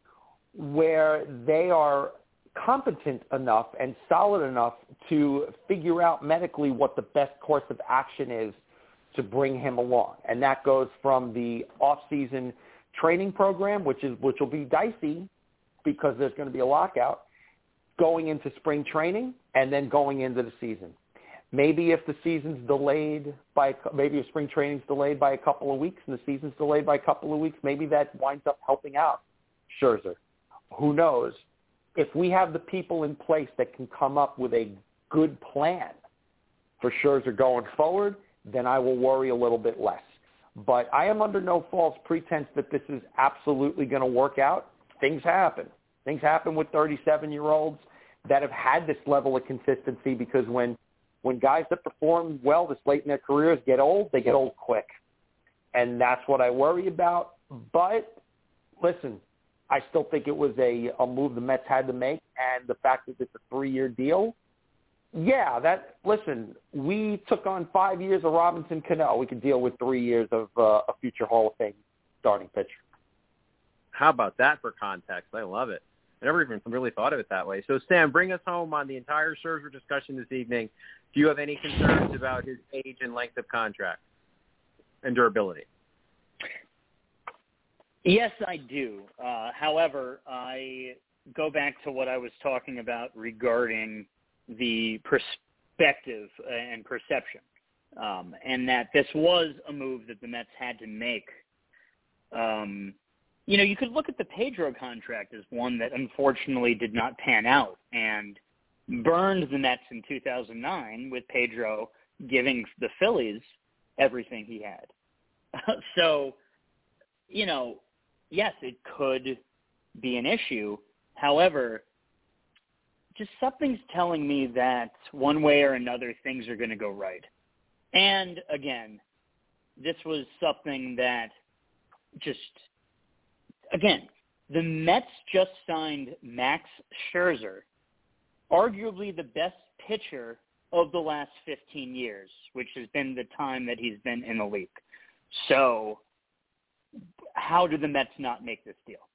where they are competent enough and solid enough to figure out medically what the best course of action is to bring him along. And that goes from the off-season training program, which is which will be dicey because there's going to be a lockout, going into spring training, and then going into the season. Maybe if the season's delayed by, maybe if spring training's delayed by a couple of weeks and the season's delayed by a couple of weeks, maybe that winds up helping out Scherzer. Who knows? If we have the people in place that can come up with a good plan for Scherzer going forward, then I will worry a little bit less. But I am under no false pretense that this is absolutely going to work out. Things happen. Things happen with thirty-seven-year-olds that have had this level of consistency, because when when guys that perform well this late in their careers get old, they get old quick. And that's what I worry about. But listen, I still think it was a, a move the Mets had to make, and the fact that it's a three-year deal, yeah, that, listen, we took on five years of Robinson Cano. We could deal with three years of uh, a future Hall of Fame starting pitcher. How about that for context? I love it. I never even really thought of it that way. So, Sam, bring us home on the entire Scherzer discussion this evening. Do you have any concerns about his age and length of contract and durability? Yes, I do. Uh, however, I go back to what I was talking about regarding the perspective and perception, um, and that this was a move that the Mets had to make. Um, you know, you could look at the Pedro contract as one that unfortunately did not pan out and burned the Mets in two thousand nine, with Pedro giving the Phillies everything he had. So, you know, yes, it could be an issue. However, just something's telling me that one way or another things are going to go right. And again, this was something that just, again, the Mets just signed Max Scherzer, arguably the best pitcher of the last fifteen years, which has been the time that he's been in the league. So how do the Mets not make this deal?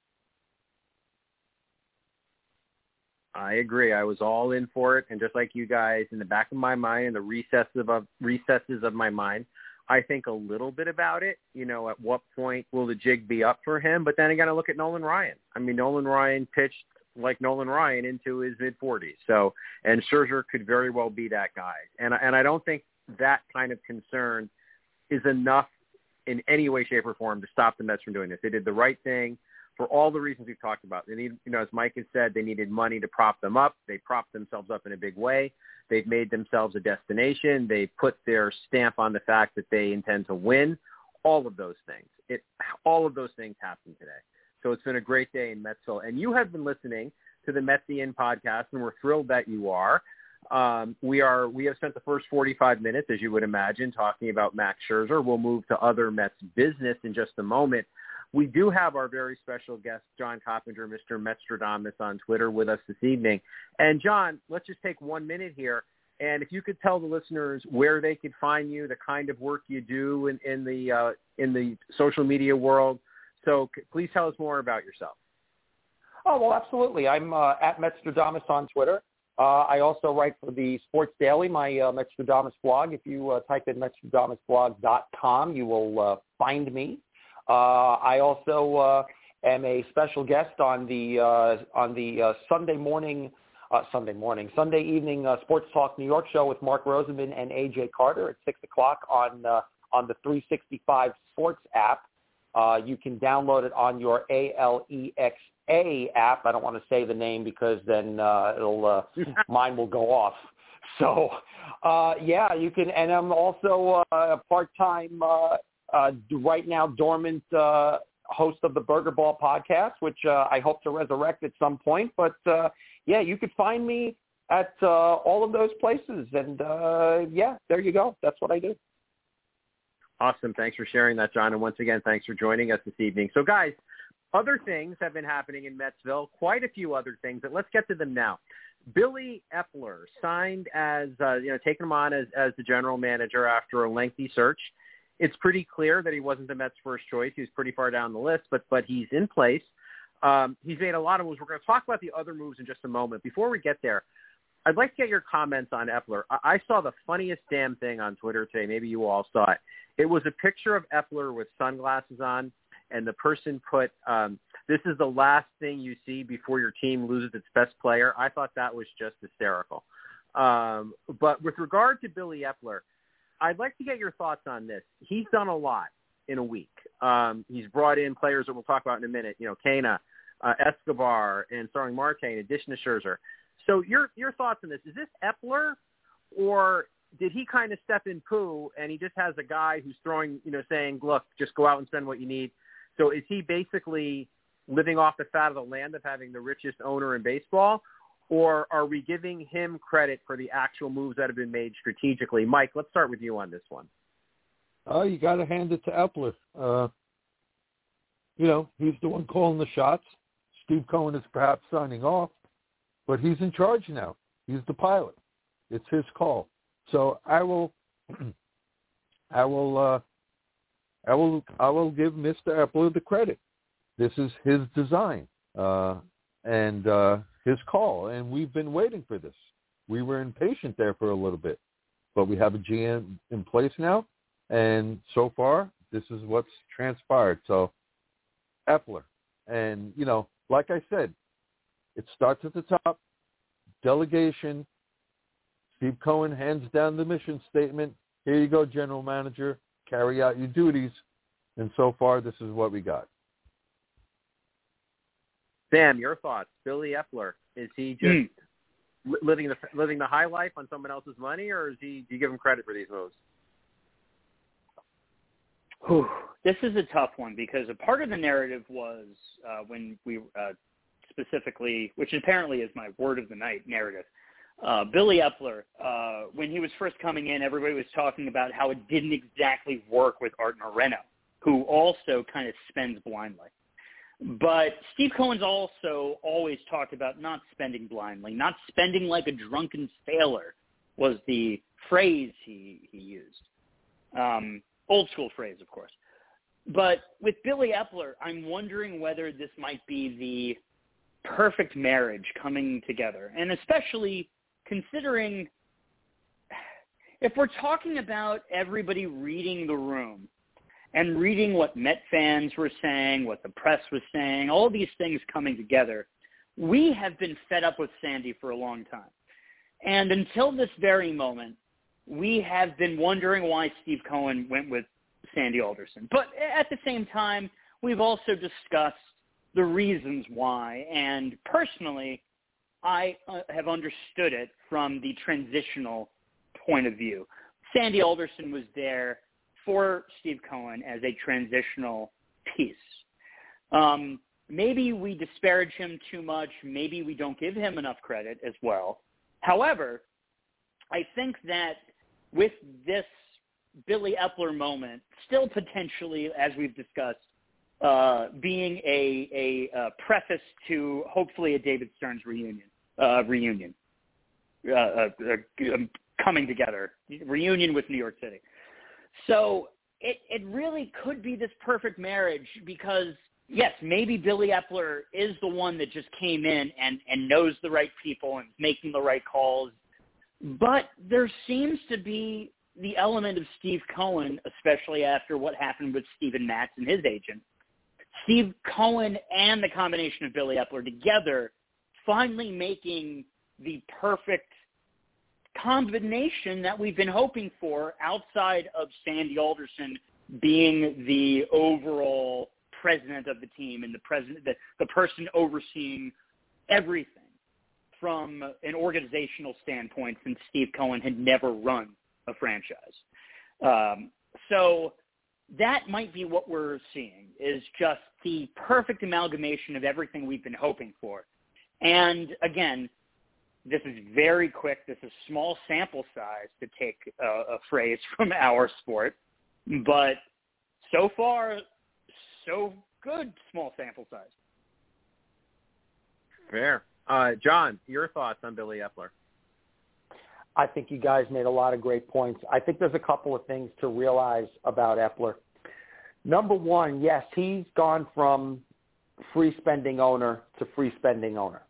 I agree. I was all in for it, and just like you guys, in the back of my mind, in the recesses of recesses of my mind, I think a little bit about it. You know, at what point will the jig be up for him? But then again, I look at Nolan Ryan. I mean, Nolan Ryan pitched like Nolan Ryan into his mid forties. So, and Scherzer could very well be that guy. And and I don't think that kind of concern is enough in any way, shape, or form to stop the Mets from doing this. They did the right thing for all the reasons we've talked about. They need, you know, as Mike has said, they needed money to prop them up. They propped themselves up in a big way. They've made themselves a destination. They put their stamp on the fact that they intend to win. All of those things. It, all of those things happened today. So it's been a great day in Metsville. And you have been listening to the Metsian podcast, and we're thrilled that you are. Um, we are. We have spent the first forty-five minutes, as you would imagine, talking about Max Scherzer. We'll move to other Mets business in just a moment. We do have our very special guest, John Coppinger, Mister Metstradamus, on Twitter with us this evening. And, John, let's just take one minute here. And if you could tell the listeners where they could find you, the kind of work you do in, in, the, uh, in the social media world. So c- please tell us more about yourself. Oh, well, absolutely. I'm uh, at Metstradamus on Twitter. Uh, I also write for the Sports Daily, my uh, Metstradamus blog. If you uh, type in metstradamus blog dot com, you will uh, find me. Uh, I also uh, am a special guest on the uh, on the uh, Sunday morning, uh, Sunday morning, Sunday evening uh, Sports Talk New York show with Mark Rosenman and A J Carter at six o'clock on uh, on the three sixty-five Sports app. Uh, you can download it on your A L E X A app. I don't want to say the name because then uh, it'll uh, mine will go off. So uh, yeah, you can. And I'm also uh, a part-time. Uh, Uh, right now, dormant uh, host of the Burger Ball podcast, which uh, I hope to resurrect at some point. But, uh, yeah, you could find me at uh, all of those places. And, uh, yeah, there you go. That's what I do. Awesome. Thanks for sharing that, John. And once again, thanks for joining us this evening. So, guys, other things have been happening in Metsville, quite a few other things, but let's get to them now. Billy Eppler signed as, uh, you know, taking him on as, as the general manager after a lengthy search. It's pretty clear that he wasn't the Mets' first choice. He was pretty far down the list, but but he's in place. Um, he's made a lot of moves. We're going to talk about the other moves in just a moment. Before we get there, I'd like to get your comments on Eppler. I, I saw the funniest damn thing on Twitter today. Maybe you all saw it. It was a picture of Eppler with sunglasses on, and the person put, um, this is the last thing you see before your team loses its best player. I thought that was just hysterical. Um, but with regard to Billy Eppler, I'd like to get your thoughts on this. He's done a lot in a week. Um, he's brought in players that we'll talk about in a minute, you know, Kena, uh, Escobar, and Starling Marte in addition to Scherzer. So your your thoughts on this. Is this Eppler, or did he kind of step in poo and he just has a guy who's throwing, you know, saying, look, just go out and spend what you need? So is he basically living off the fat of the land of having the richest owner in baseball? Or are we giving him credit for the actual moves that have been made strategically? Mike, let's start with you on this one. Oh, you got to hand it to Eppler. Uh, you know, he's the one calling the shots. Steve Cohen is perhaps signing off, but he's in charge now. He's the pilot. It's his call. So I will, I will, uh, I will, I will give Mister Eppler the credit. This is his design. Uh, and, uh, his call, and we've been waiting for this. We were impatient there for a little bit, but we have a G M in place now, and so far, this is what's transpired. So, Eppler, and, you know, like I said, it starts at the top, delegation. Steve Cohen hands down the mission statement. Here you go, general manager, carry out your duties, and so far, this is what we got. Sam, your thoughts. Billy Eppler, is he just mm. living the living the high life on someone else's money, or is he? Do you give him credit for these moves? Whew. This is a tough one because a part of the narrative was uh, when we uh, specifically, which apparently is my word of the night narrative, uh, Billy Eppler, uh, when he was first coming in, everybody was talking about how it didn't exactly work with Art Moreno, who also kind of spends blindly. But Steve Cohen's also always talked about not spending blindly, not spending like a drunken sailor was the phrase he, he used. Um, old school phrase, of course. But with Billy Eppler, I'm wondering whether this might be the perfect marriage coming together. And especially considering if we're talking about everybody reading the room, and reading what Met fans were saying, what the press was saying, all these things coming together, we have been fed up with Sandy for a long time. And until this very moment, we have been wondering why Steve Cohen went with Sandy Alderson. But at the same time, we've also discussed the reasons why, and personally, I uh, have understood it from the transitional point of view. Sandy Alderson was there for Steve Cohen as a transitional piece. Um, maybe we disparage him too much. Maybe we don't give him enough credit as well. However, I think that with this Billy Epler moment, still potentially, as we've discussed, uh, being a, a, a preface to hopefully a David Stearns reunion, uh, reunion, uh, uh, uh, coming together, reunion with New York City. So it, it really could be this perfect marriage because, yes, maybe Billy Epler is the one that just came in and, and knows the right people and is making the right calls. But there seems to be the element of Steve Cohen, especially after what happened with Steven Matz and his agent. Steve Cohen and the combination of Billy Epler together finally making the perfect combination that we've been hoping for outside of Sandy Alderson being the overall president of the team and the president, the, the person overseeing everything from an organizational standpoint, since Steve Cohen had never run a franchise. Um, so that might be what we're seeing, is just the perfect amalgamation of everything we've been hoping for. And again, this is very quick. This is small sample size to take a, a phrase from our sport, but so far, so good small sample size. Fair. Uh, John, your thoughts on Billy Epler? I think you guys made a lot of great points. I think there's a couple of things to realize about Epler. Number one, yes, he's gone from free spending owner to free spending owner.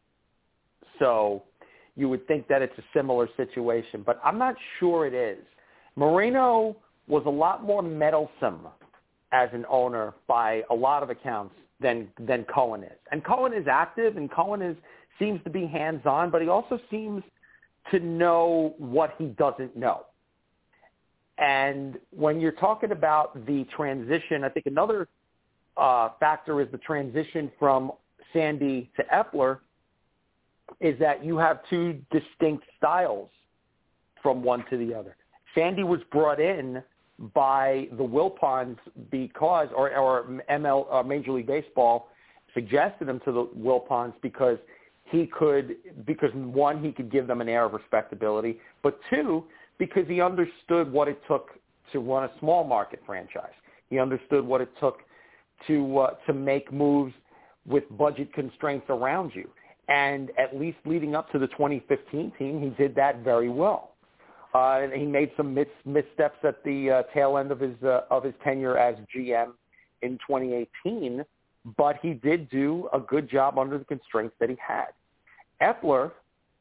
So you would think that it's a similar situation, but I'm not sure it is. Moreno was a lot more meddlesome as an owner by a lot of accounts than than Cohen is. And Cohen is active, and Cohen is seems to be hands-on, but he also seems to know what he doesn't know. And when you're talking about the transition, I think another uh, factor is the transition from Sandy to Epler is that you have two distinct styles from one to the other. Sandy was brought in by the Wilpons because, or, or M L, uh, Major League Baseball suggested him to the Wilpons because he could, because one, he could give them an air of respectability, but two, because he understood what it took to run a small market franchise. He understood what it took to uh, to make moves with budget constraints around you. And at least leading up to the twenty fifteen team, he did that very well. Uh, and he made some mis- missteps at the uh, tail end of his uh, of his tenure as G M in twenty eighteen, but he did do a good job under the constraints that he had. Epler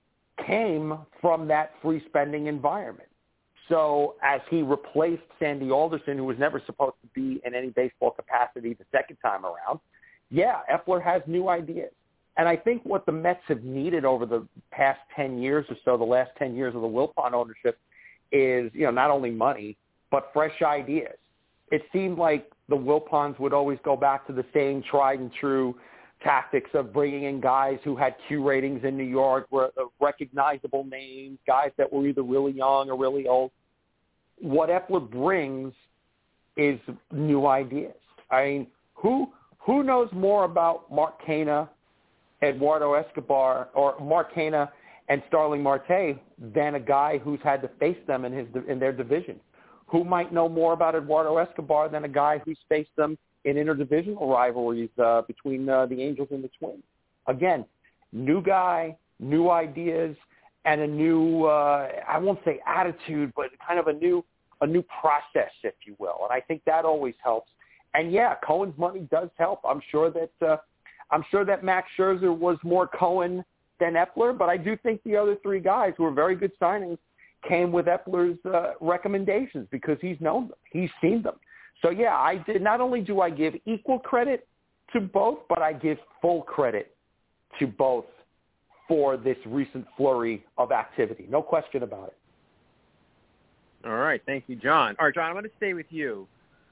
came from that free spending environment. So as he replaced Sandy Alderson, who was never supposed to be in any baseball capacity the second time around, yeah, Epler has new ideas. And I think what the Mets have needed over the past ten years or so, the last ten years of the Wilpon ownership, is, you know, not only money, but fresh ideas. It seemed like the Wilpons would always go back to the same tried and true tactics of bringing in guys who had Q ratings in New York, were recognizable names, guys that were either really young or really old. What Epler brings is new ideas. I mean, who who knows more about Mark Canha, Eduardo Escobar, or Mark Canha and Starling Marte than a guy who's had to face them in his in their division? Who might know more about Eduardo Escobar than a guy who's faced them in interdivisional rivalries uh, between uh, the Angels and the Twins? Again, new guy, new ideas, and a new, uh, I won't say attitude, but kind of a new a new process, if you will. And I think that always helps. And, yeah, Cohen's money does help. I'm sure that uh, I'm sure that Max Scherzer was more Cohen than Epler, but I do think the other three guys who were very good signings came with Epler's uh, recommendations because he's known them. He's seen them. So, yeah, I did. Not only do I give equal credit to both, but I give full credit to both for this recent flurry of activity. No question about it. All right. Thank you, John. All right, John, I'm going to stay with you.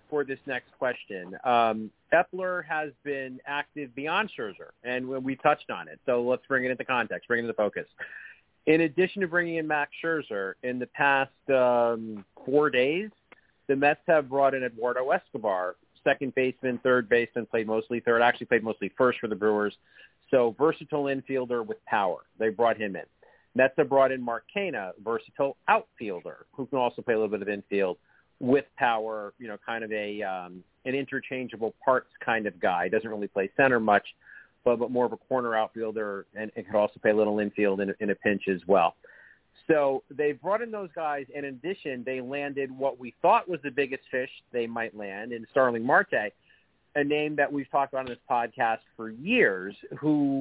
for this next question. Um, Epler has been active beyond Scherzer, and we touched on it. So let's bring it into context, bring it into focus. In addition to bringing in Max Scherzer, in the past um, four days, the Mets have brought in Eduardo Escobar, second baseman, third baseman, played mostly third, actually played mostly first for the Brewers. So versatile infielder with power. They brought him in. Mets have brought in Mark Canha, versatile outfielder, who can also play a little bit of infield with power, you know, kind of a um, an interchangeable parts kind of guy. Doesn't really play center much, but, but more of a corner outfielder, and, and could also play a little infield in, in a pinch as well. So they brought in those guys, and in addition, they landed what we thought was the biggest fish they might land in Starling Marte, a name that we've talked about on this podcast for years, who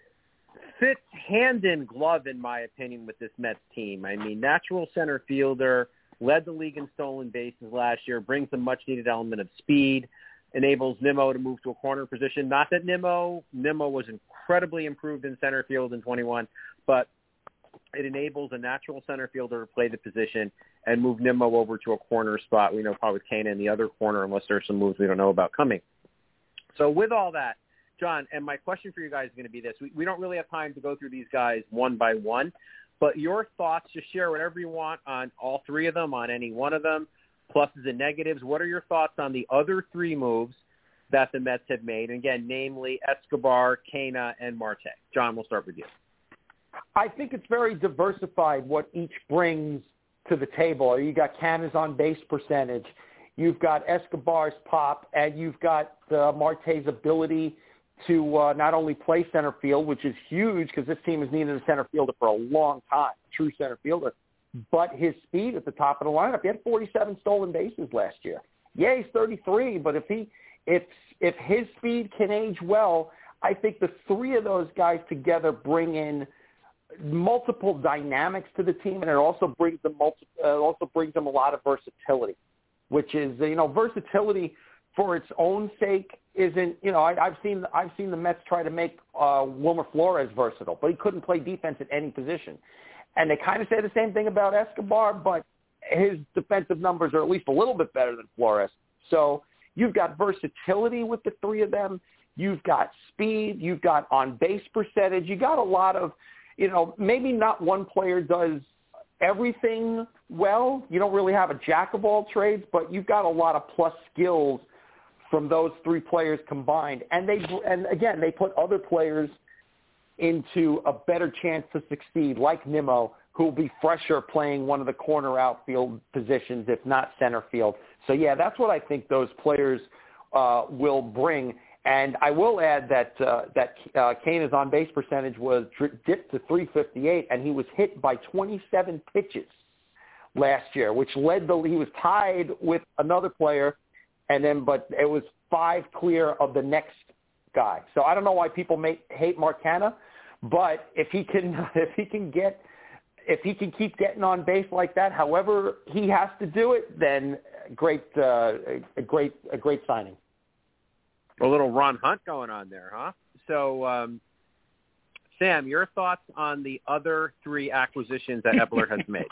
fits hand in glove, in my opinion, with this Mets team. I mean, natural center fielder, led the league in stolen bases last year, brings a much-needed element of speed, enables Nimmo to move to a corner position. Not that Nimmo, Nimmo was incredibly improved in center field in twenty-one, but it enables a natural center fielder to play the position and move Nimmo over to a corner spot. We know probably with Canha in the other corner, unless there's some moves we don't know about coming. So with all that, John, and my question for you guys is going to be this. We, we don't really have time to go through these guys one by one, but your thoughts, just share whatever you want on all three of them, on any one of them, pluses and negatives. What are your thoughts on the other three moves that the Mets have made? And again, namely Escobar, Canha, and Marte. John, we'll start with you. I think it's very diversified what each brings to the table. You got Canha's on base percentage, you've got Escobar's pop, and you've got uh, Marte's ability to uh, not only play center field, which is huge because this team has needed a center fielder for a long time, a true center fielder, but his speed at the top of the lineup. He had forty-seven stolen bases last year. Yeah, he's thirty-three, but if he if if his speed can age well, I think the three of those guys together bring in multiple dynamics to the team, and it also brings them multi, uh, also brings them a lot of versatility, which is you know versatility for its own sake isn't you know I, I've seen I've seen the Mets try to make uh, Wilmer Flores versatile, but he couldn't play defense at any position, and they kind of say the same thing about Escobar, but his defensive numbers are at least a little bit better than Flores. So you've got versatility with the three of them. You've got speed. You've got on base percentage. You got a lot of You know, maybe not one player does everything well. You don't really have a jack of all trades, but you've got a lot of plus skills from those three players combined. And they, and again, they put other players into a better chance to succeed, like Nimmo, who will be fresher playing one of the corner outfield positions, if not center field. So yeah, that's what I think those players uh, will bring. And I will add that uh, that uh, Canha's on base percentage was dipped to three fifty-eight, and he was hit by twenty-seven pitches last year, which led the he was tied with another player, and then but it was five clear of the next guy. So I don't know why people may hate Mark Canha, but if he can if he can get if he can keep getting on base like that, however he has to do it, then great uh, a great a great signing. A little Ron Hunt going on there, huh? So, um, Sam, your thoughts on the other three acquisitions that Epler has made?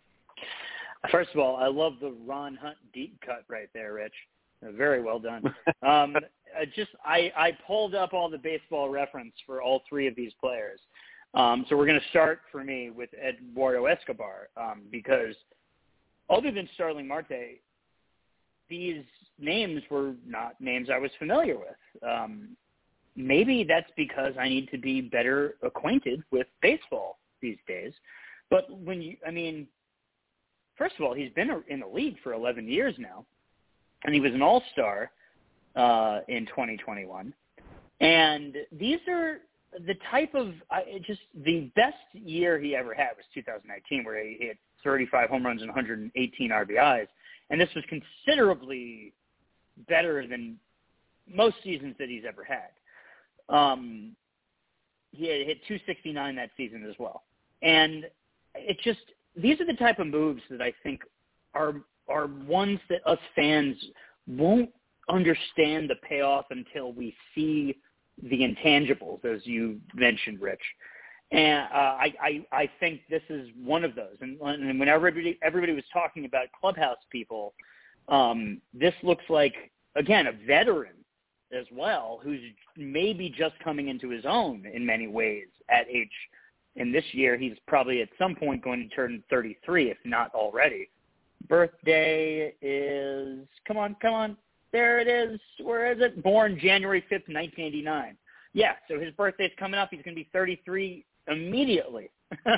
First of all, I love the Ron Hunt deep cut right there, Rich. Very well done. um, I just I, I pulled up all the baseball reference for all three of these players. Um, so we're going to start for me with Eduardo Escobar um, because other than Starling Marte, these names were not names I was familiar with. Um, maybe that's because I need to be better acquainted with baseball these days. But when you, I mean, first of all, he's been in the league for eleven years now, and he was an all-star uh, in twenty twenty-one. And these are the type of, I, just the best year he ever had was two thousand nineteen, where he hit thirty-five home runs and one hundred eighteen R B Is. And this was considerably better than most seasons that he's ever had. Um, he had hit two sixty-nine that season as well. And it just, these are the type of moves that I think are are ones that us fans won't understand the payoff until we see the intangibles, as you mentioned, Rich. And uh, I, I, I think this is one of those. And, and when everybody, everybody was talking about clubhouse people Um, this looks like, again, a veteran as well, who's maybe just coming into his own in many ways at age. And this year, he's probably at some point going to turn thirty-three, if not already. Birthday is, come on, come on. There it is. Where is it? Born January fifth, nineteen eighty-nine. Yeah, so his birthday's coming up. He's going to be thirty-three immediately.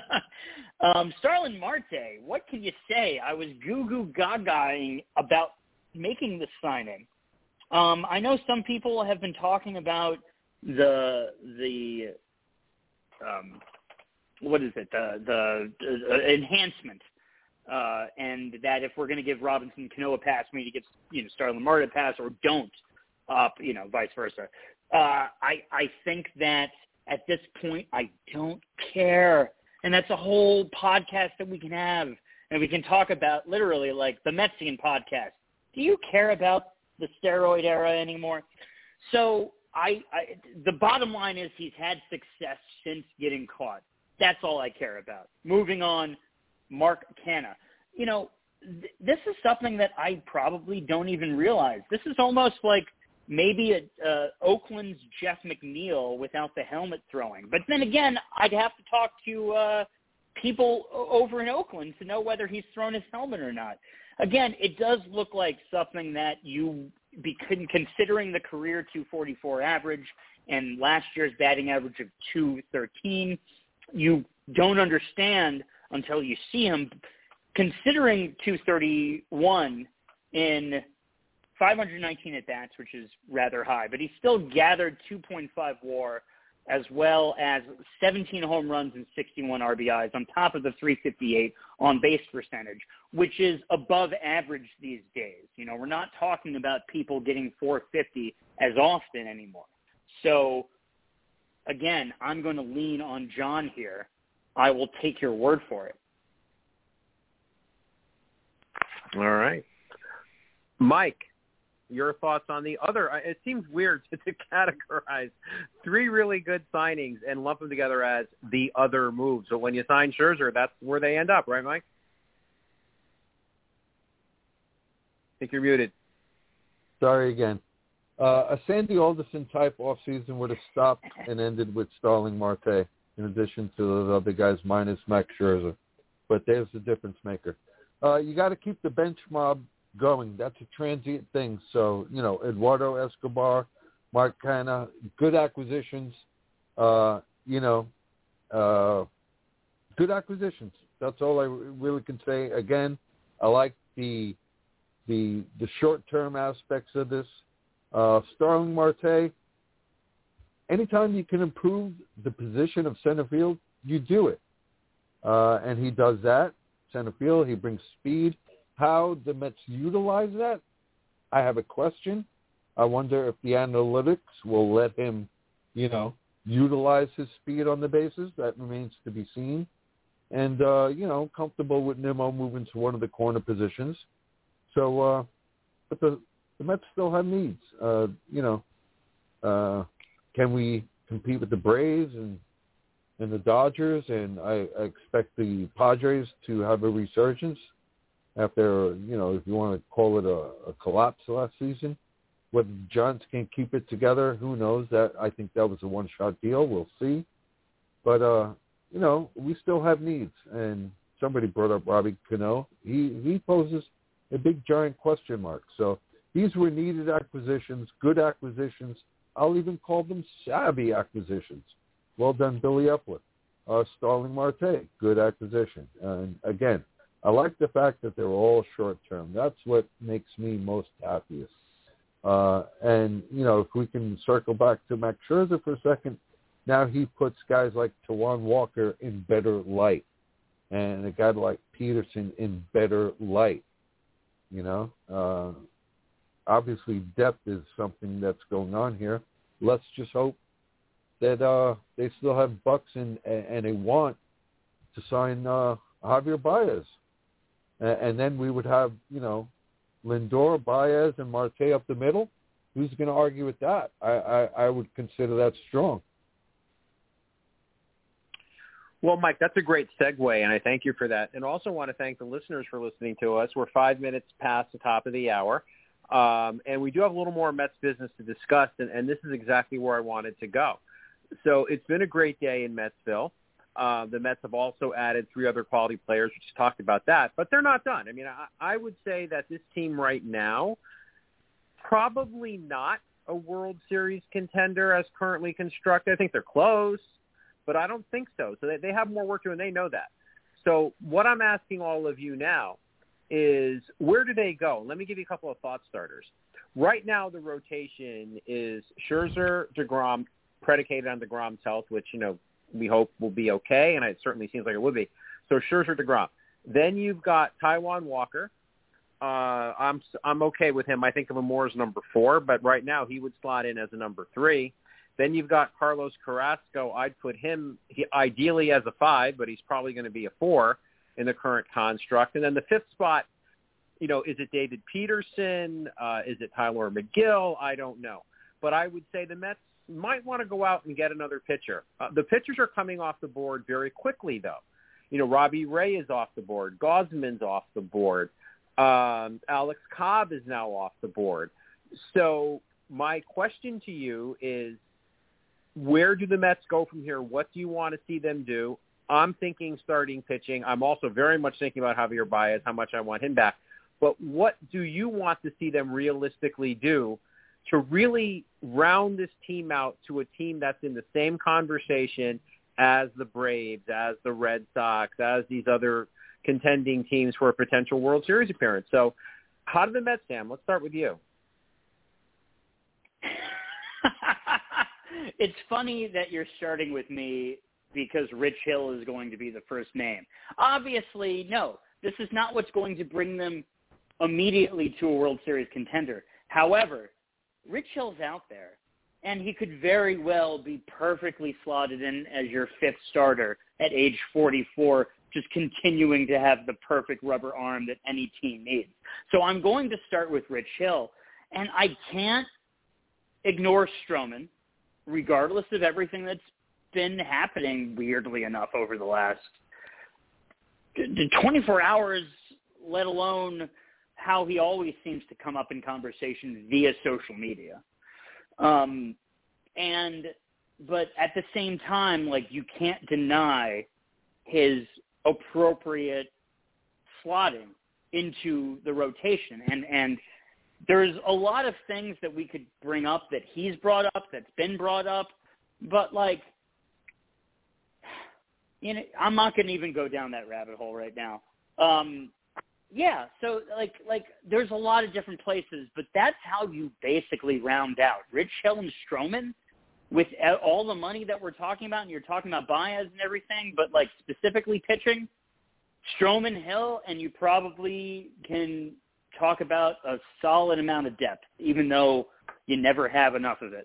um, Starling Marte, what can you say? I was goo-goo gagaing about making this signing. Um, I know some people have been talking about the the um, what is it the the, the enhancement, uh, and that if we're going to give Robinson Cano a pass, we need to give you know Starling Marte a pass, or don't, uh, you know, vice versa. Uh, I I think that at this point I don't care, and that's a whole podcast that we can have, and we can talk about literally like the Metsian podcast. Do you care about the steroid era anymore? So I, I, the bottom line is he's had success since getting caught. That's all I care about. Moving on, Mark Canha. You know, th- this is something that I probably don't even realize. This is almost like maybe a, uh, Oakland's Jeff McNeil without the helmet throwing. But then again, I'd have to talk to uh, people over in Oakland to know whether he's thrown his helmet or not. Again, it does look like something that you, be considering the career two forty-four average and last year's batting average of two thirteen, you don't understand until you see him. Considering two thirty-one in five hundred nineteen at-bats, which is rather high, but he still gathered two point five WAR as well as seventeen home runs and sixty-one R B Is on top of the three fifty-eight on-base percentage, which is above average these days. You know, we're not talking about people getting four fifty as often anymore. So, again, I'm going to lean on John here. I will take your word for it. All right. Mike, your thoughts on the other? It seems weird to, to categorize three really good signings and lump them together as the other moves. So when you sign Scherzer, that's where they end up, right, Mike? I think you're muted. Sorry again. Uh, a Sandy Alderson-type offseason would have stopped and ended with Starling Marte, in addition to the other guys minus Max Scherzer. But there's the difference maker. Uh, you got to keep the bench mob going. That's a transient thing. So, you know, Eduardo Escobar, Mark Canha, good acquisitions, uh, you know, uh, good acquisitions. That's all I really can say. Again, I like the the the short-term aspects of this. Uh, Starling Marte, anytime you can improve the position of center field, you do it. Uh, and he does that. Center field, he brings speed. How the Mets utilize that, I have a question. I wonder if the analytics will let him, you know, utilize his speed on the bases. That remains to be seen. And, uh, you know, comfortable with Nimmo moving to one of the corner positions. So, uh, but the, the Mets still have needs. Uh, you know, uh, can we compete with the Braves and and the Dodgers? And I, I expect the Padres to have a resurgence after, you know, if you want to call it a, a collapse last season. Whether the Giants can keep it together, who knows? That I think that was a one-shot deal. We'll see. But, uh, you know, we still have needs. And somebody brought up Robbie Cano. He, he poses a big, giant question mark. So these were needed acquisitions, good acquisitions. I'll even call them savvy acquisitions. Well done, Billy Epler. Uh, Starling Marte, good acquisition. And, again, I like the fact that they're all short-term. That's what makes me most happiest. Uh, and, you know, if we can circle back to Max Scherzer for a second, now he puts guys like Tawan Walker in better light and a guy like Peterson in better light, you know. Uh, obviously, depth is something that's going on here. Let's just hope that uh, they still have bucks and, and they want to sign uh, Javier Baez. And then we would have, you know, Lindor, Baez, and Marte up the middle. Who's going to argue with that? I, I, I would consider that strong. Well, Mike, that's a great segue, and I thank you for that. And also want to thank the listeners for listening to us. We're five minutes past the top of the hour, um, and we do have a little more Mets business to discuss, and, and this is exactly where I wanted to go. So it's been a great day in Metsville. Uh, the Mets have also added three other quality players. We just talked about that, but they're not done. I mean, I, I would say that this team right now, probably not a World Series contender as currently constructed. I think they're close, but I don't think so. So they, they have more work to do, and they know that. So what I'm asking all of you now is, where do they go? Let me give you a couple of thought starters. Right now, the rotation is Scherzer, DeGrom, predicated on DeGrom's health, which, you know, we hope will be okay, and it certainly seems like it would be. So Scherzer, DeGrom. Then you've got Taijuan Walker. Uh, I'm I'm okay with him. I think of him more as number four, but right now he would slot in as a number three. Then you've got Carlos Carrasco. I'd put him he, ideally as a five, but he's probably going to be a four in the current construct. And then the fifth spot, you know, is it David Peterson? Uh, is it Tyler McGill? I don't know. But I would say the Mets might want to go out and get another pitcher. Uh, the pitchers are coming off the board very quickly, though. You know, Robbie Ray is off the board. Gosman's off the board. Um, Alex Cobb is now off the board. So my question to you is, where do the Mets go from here? What do you want to see them do? I'm thinking starting pitching. I'm also very much thinking about Javier Baez, how much I want him back. But what do you want to see them realistically do to really round this team out to a team that's in the same conversation as the Braves, as the Red Sox, as these other contending teams for a potential World Series appearance? So how do the Mets, Sam? Let's start with you. It's funny that you're starting with me because Rich Hill is going to be the first name. Obviously, no, this is not what's going to bring them immediately to a World Series contender. However, Rich Hill's out there, and he could very well be perfectly slotted in as your fifth starter at age forty-four, just continuing to have the perfect rubber arm that any team needs. So I'm going to start with Rich Hill, and I can't ignore Stroman, regardless of everything that's been happening, weirdly enough, over the last twenty-four hours, let alone how he always seems to come up in conversation via social media. Um, and, but at the same time, like, you can't deny his appropriate slotting into the rotation. And, and there's a lot of things that we could bring up that he's brought up, that's been brought up, but, like, you know, I'm not going to even go down that rabbit hole right now. Um, yeah, so, like, like there's a lot of different places, but that's how you basically round out Rich Hill and Stroman with all the money that we're talking about, and you're talking about Baez and everything, but, like, specifically pitching, Stroman, Hill, and you probably can talk about a solid amount of depth, even though you never have enough of it.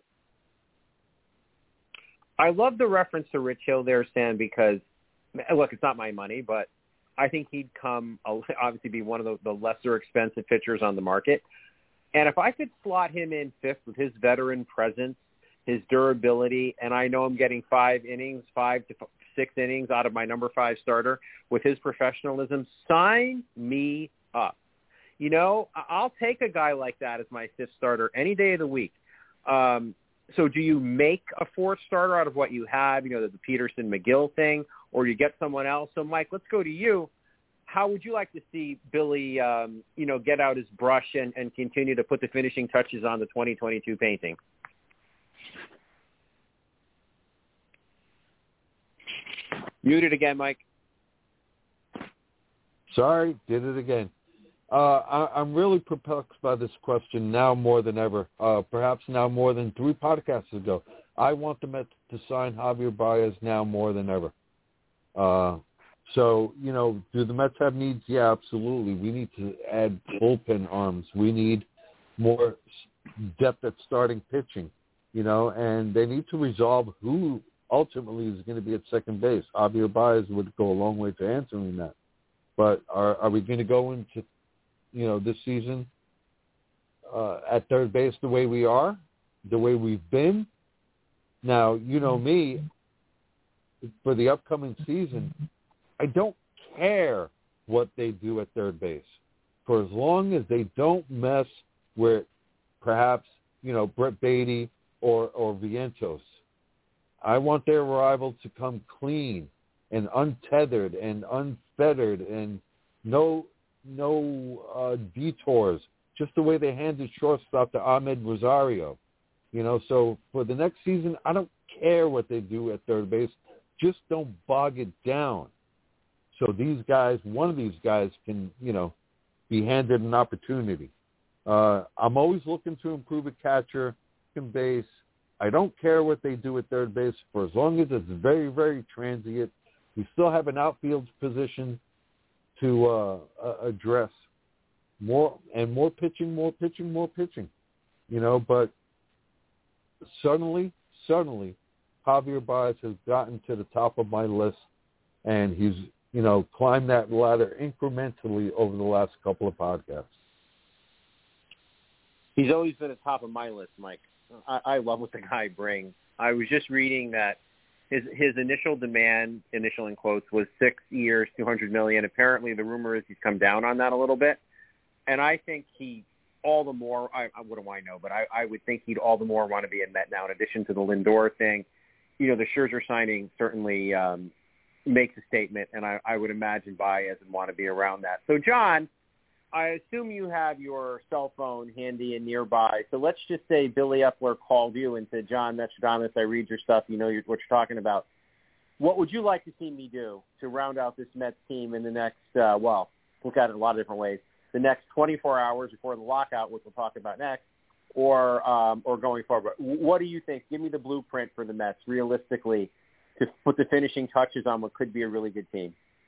I love the reference to Rich Hill there, Sam, because, look, it's not my money, but I think he'd come, obviously, be one of the, the lesser expensive pitchers on the market. And if I could slot him in fifth with his veteran presence, his durability, and I know I'm getting five innings, five to six innings out of my number five starter with his professionalism, sign me up. You know, I'll take a guy like that as my fifth starter any day of the week. Um, so do you make a fourth starter out of what you have, you know, the, the Peterson-McGill thing, or you get someone else? So, Mike, let's go to you. How would you like to see Billy, um, you know, get out his brush and, and continue to put the finishing touches on the twenty twenty-two painting? Muted again, Mike. Sorry, did it again. Uh, I, I'm really perplexed by this question now more than ever, uh, perhaps now more than three podcasts ago. I want the Mets to sign Javier Baez now more than ever. Uh, so, you know, do the Mets have needs? Yeah, absolutely. We need to add bullpen arms. We need more depth at starting pitching, you know, and they need to resolve who ultimately is going to be at second base. Javier Baez would go a long way to answering that. But are, are we going to go into, you know, this season uh, at third base the way we are, the way we've been? Now, you know me, for the upcoming season, I don't care what they do at third base, for as long as they don't mess with perhaps, you know, Brett Beatty or, or Vientos. I want their arrival to come clean and untethered and unfettered and no no uh, detours, just the way they handed shortstop to Ahmed Rosario. You know, so for the next season, I don't care what they do at third base. Just don't bog it down. So these guys, one of these guys can, you know, be handed an opportunity. Uh, I'm always looking to improve a catcher, second base. I don't care what they do at third base for as long as it's very, very transient. We still have an outfield position to uh, uh, address. More and more pitching, more pitching, more pitching. You know, but suddenly, suddenly, Javier Baez has gotten to the top of my list, and he's, you know, climbed that ladder incrementally over the last couple of podcasts. He's always been at the top of my list, Mike. I, I love what the guy brings. I was just reading that his his initial demand, initial in quotes, was six years, two hundred million dollars. Apparently, the rumor is he's come down on that a little bit. And I think he all the more, I, I what do I know, but I, I would think he'd all the more want to be a Met now, in addition to the Lindor thing. You know, the Scherzer signing certainly um, makes a statement, and I, I would imagine Baez would want to be around that. So, John, I assume you have your cell phone handy and nearby. So let's just say Billy Epler called you and said, John Nostradamus, I read your stuff. You know what you're talking about. What would you like to see me do to round out this Mets team in the next, uh, well, look at it a lot of different ways, the next twenty-four hours before the lockout, which we'll talk about next, or um, or going forward? What do you think? Give me the blueprint for the Mets, realistically, to put the finishing touches on what could be a really good team.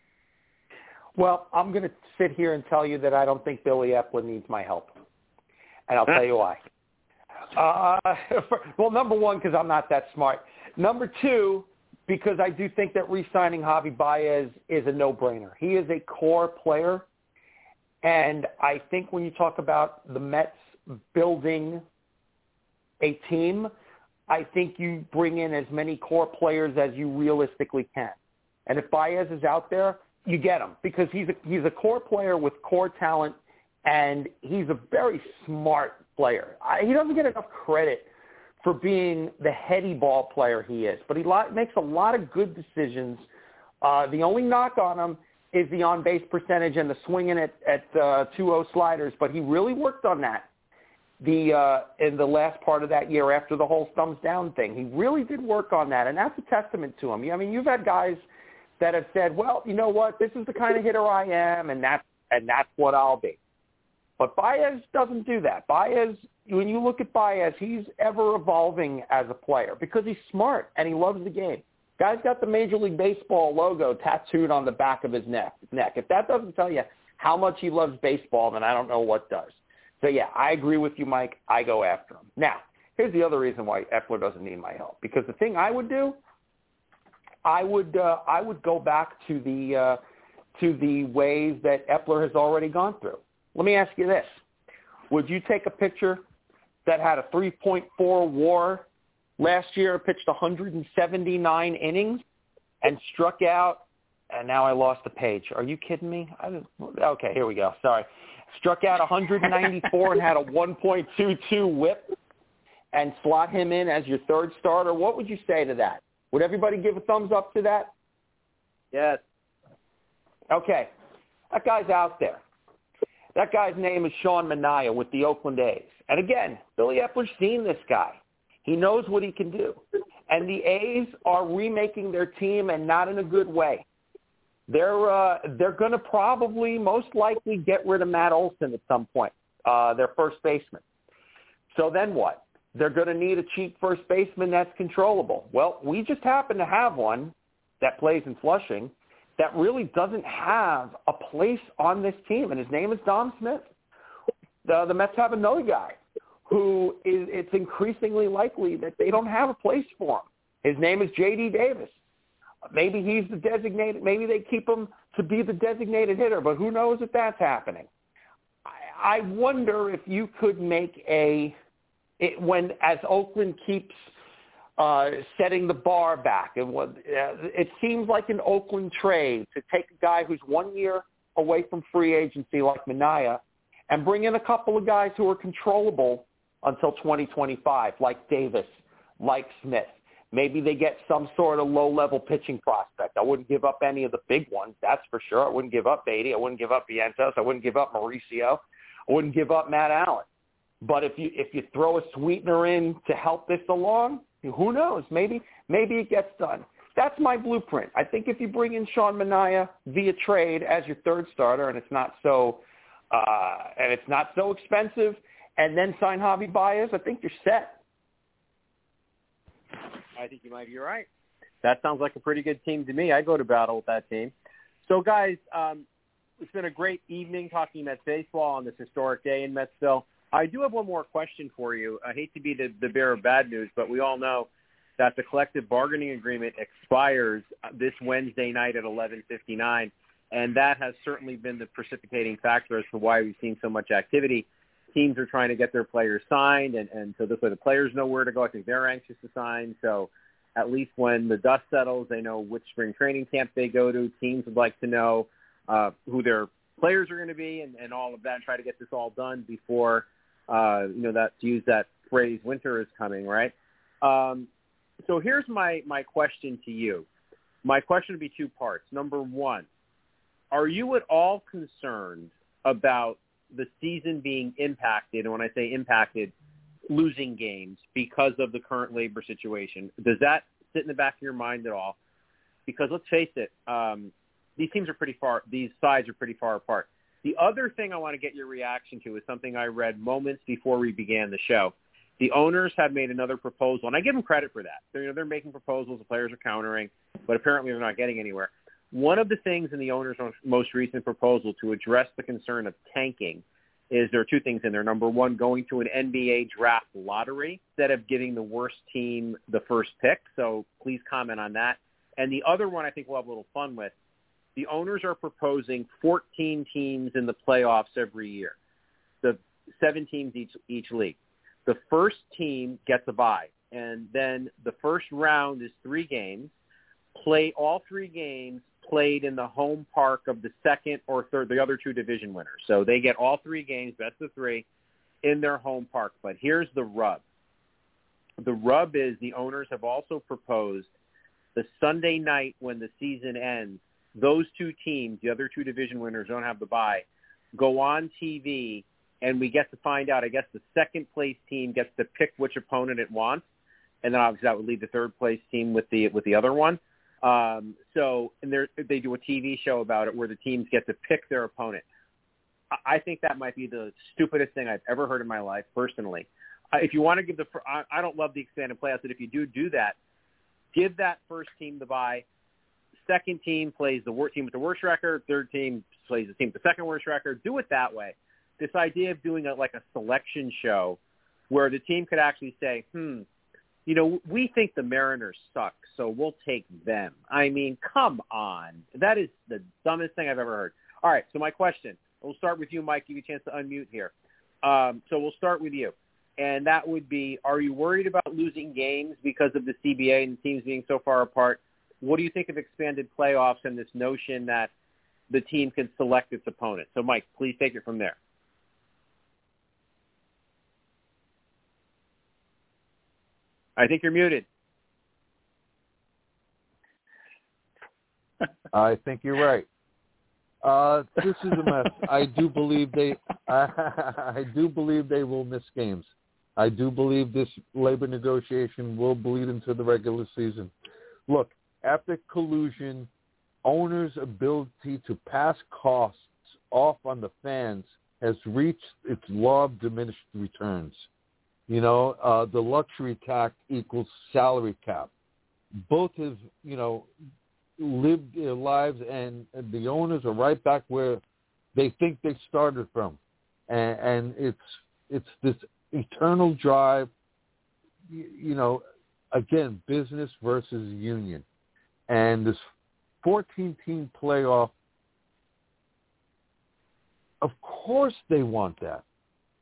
Well, I'm going to sit here and tell you that I don't think Billy Epler needs my help. And I'll tell you why. Uh, well, number one, because I'm not that smart. Number two, because I do think that re-signing Javi Baez is a no-brainer. He is a core player. And I think when you talk about the Mets building a team, I think you bring in as many core players as you realistically can. And if Baez is out there, you get him because he's a, he's a core player with core talent, and he's a very smart player. I, he doesn't get enough credit for being the heady ball player he is, but he lot, makes a lot of good decisions. Uh, the only knock on him is the on-base percentage and the swinging at, at uh, two oh sliders, but he really worked on that the uh, in the last part of that year after the whole thumbs down thing. He really did work on that, and that's a testament to him. I mean, you've had guys that have said, well, you know what, this is the kind of hitter I am, and that's, and that's what I'll be. But Baez doesn't do that. Baez, when you look at Baez, he's ever evolving as a player because he's smart and he loves the game. Guy's got the Major League Baseball logo tattooed on the back of his neck. neck. If that doesn't tell you how much he loves baseball, then I don't know what does. So, yeah, I agree with you, Mike. I go after him. Now, here's the other reason why Epler doesn't need my help. Because the thing I would do, I would uh, I would go back to the uh, to the ways that Epler has already gone through. Let me ask you this. Would you take a pitcher that had a three point four WAR last year, pitched one hundred seventy-nine innings, and struck out, and now I lost the page. Are you kidding me? I didn't, okay, here we go. Sorry. Struck out one hundred ninety-four and had a one point two two whip and slot him in as your third starter? What would you say to that? Would everybody give a thumbs up to that? Yes. Okay. That guy's out there. That guy's name is Sean Manaea with the Oakland A's. And again, Billy Epler's seen this guy. He knows what he can do. And the A's are remaking their team, and not in a good way. They're uh, they're going to probably most likely get rid of Matt Olson at some point, uh, their first baseman. So then what? They're going to need a cheap first baseman that's controllable. Well, we just happen to have one that plays in Flushing that really doesn't have a place on this team, and his name is Dom Smith. The, the Mets have another guy who is, it's increasingly likely that they don't have a place for him. His name is J D Davis. Maybe he's the designated, maybe they keep him to be the designated hitter, but who knows if that's happening. I, I wonder if you could make a, it, when as Oakland keeps uh, setting the bar back. And what, uh, it seems like an Oakland trade to take a guy who's one year away from free agency like Minaya and bring in a couple of guys who are controllable until twenty twenty-five, like Davis, like Smith. Maybe they get some sort of low-level pitching prospect. I wouldn't give up any of the big ones, that's for sure. I wouldn't give up Beatty. I wouldn't give up Vientos. I wouldn't give up Mauricio. I wouldn't give up Matt Allen. But if you if you throw a sweetener in to help this along, who knows? Maybe maybe it gets done. That's my blueprint. I think if you bring in Sean Manaea via trade as your third starter, and it's not so uh, and it's not so expensive, and then sign Javi Baez, I think you're set. I think you might be right. That sounds like a pretty good team to me. I go to battle with that team. So, guys, um, it's been a great evening talking Mets baseball on this historic day in Metsville. I do have one more question for you. I hate to be the, the bearer of bad news, but we all know that the collective bargaining agreement expires this Wednesday night at eleven fifty-nine, and that has certainly been the precipitating factor as to why we've seen so much activity. Teams are trying to get their players signed, and, and so this way the players know where to go. I think they're anxious to sign. So at least when the dust settles, they know which spring training camp they go to. Teams would like to know uh, who their players are going to be and, and all of that, and try to get this all done before, uh, you know, that to use that phrase, winter is coming, right? Um, so here's my, my question to you. My question would be two parts. Number one, are you at all concerned about the season being impacted, and when I say impacted, losing games because of the current labor situation? Does that sit in the back of your mind at all? Because let's face it, um, these teams are pretty far, these sides are pretty far apart. The other thing I want to get your reaction to is something I read moments before we began the show. The owners have made another proposal, and I give them credit for that. They're, you know, they're making proposals, the players are countering, but apparently they're not getting anywhere. One of the things in the owners' most recent proposal to address the concern of tanking is there are two things in there. Number one, going to an N B A draft lottery instead of giving the worst team the first pick. So please comment on that. And the other one I think we'll have a little fun with. The owners are proposing fourteen teams in the playoffs every year, the seven teams each, each league. The first team gets a bye, and then the first round is three games. Play all three games played in the home park of the second or third, the other two division winners. So they get all three games, best of three, in their home park. But here's the rub. The rub is the owners have also proposed the Sunday night when the season ends, those two teams, the other two division winners don't have the bye, go on T V, and we get to find out, I guess the second place team gets to pick which opponent it wants, and then obviously that would leave the third place team with the with the other one. Um, so and they do a T V show about it where the teams get to pick their opponent. I think that might be the stupidest thing I've ever heard in my life, personally. Uh, if you want to give the – I don't love the expanded playoffs, but if you do do that, give that first team the bye. Second team plays the worst team with the worst record. Third team plays the team with the second worst record. Do it that way. This idea of doing a, like a selection show where the team could actually say, hmm, you know, we think the Mariners suck, so we'll take them. I mean, come on. That is the dumbest thing I've ever heard. All right, so my question. We'll start with you, Mike. Give you a chance to unmute here. Um, so we'll start with you. And that would be, are you worried about losing games because of the C B A and the teams being so far apart? What do you think of expanded playoffs and this notion that the team can select its opponent? So, Mike, please take it from there. I think you're muted. I think you're right. Uh, this is a mess. I do believe they. I, I do believe they will miss games. I do believe this labor negotiation will bleed into the regular season. Look, after collusion, owners' ability to pass costs off on the fans has reached its law of diminished returns. You know, uh, the luxury tax equals salary cap. Both have, you know, lived their lives, and, and the owners are right back where they think they started from. And, and it's it's this eternal drive, you, you know, again, business versus union. And this fourteen-team playoff, of course they want that.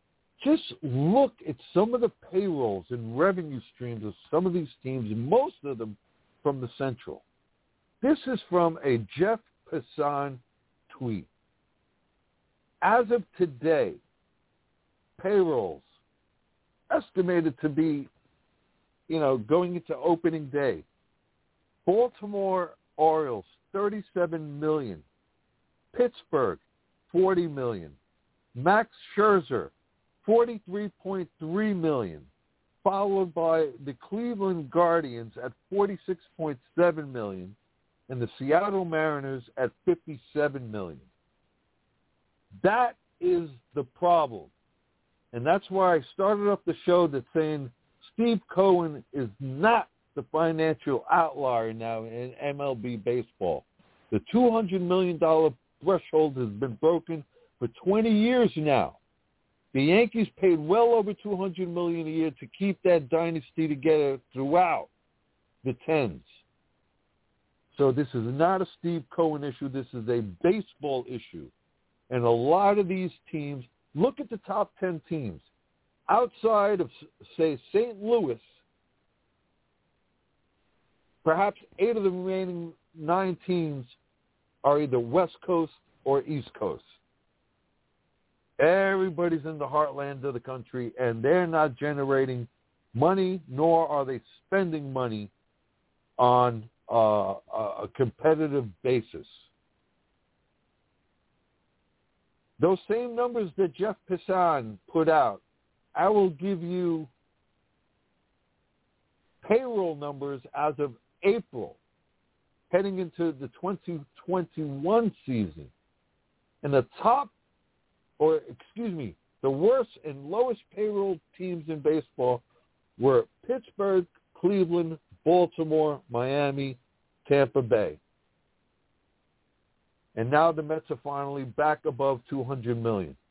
just look at some of the payrolls and revenue streams of some of these teams, most of them from the Central. This is from a Jeff Passan tweet. As of today, payrolls estimated to be, you know, going into opening day. Baltimore Orioles, thirty-seven million dollars. Pittsburgh, forty million dollars. Max Scherzer, forty-three point three million dollars. Followed by the Cleveland Guardians at forty-six point seven million dollars and the Seattle Mariners at fifty-seven million dollars. That is the problem. And that's why I started off the show that saying Steve Cohen is not the financial outlier now in M L B baseball. The two hundred million dollars threshold has been broken for twenty years now. The Yankees paid well over two hundred million dollars a year to keep that dynasty together throughout the tens. So this is not a Steve Cohen issue. This is a baseball issue. And a lot of these teams, look at the top ten teams. Outside of, say, Saint Louis, perhaps eight of the remaining nine teams are either West Coast or East Coast. Everybody's in the heartland of the country, and they're not generating money, nor are they spending money on uh, a competitive basis. Those same numbers that Jeff Passan put out, I will give you payroll numbers as of April, heading into the twenty twenty-one season. And the top, or excuse me, the worst and lowest payroll teams in baseball were Pittsburgh, Cleveland, Baltimore, Miami, Tampa Bay. And now the Mets are finally back above two hundred million dollars.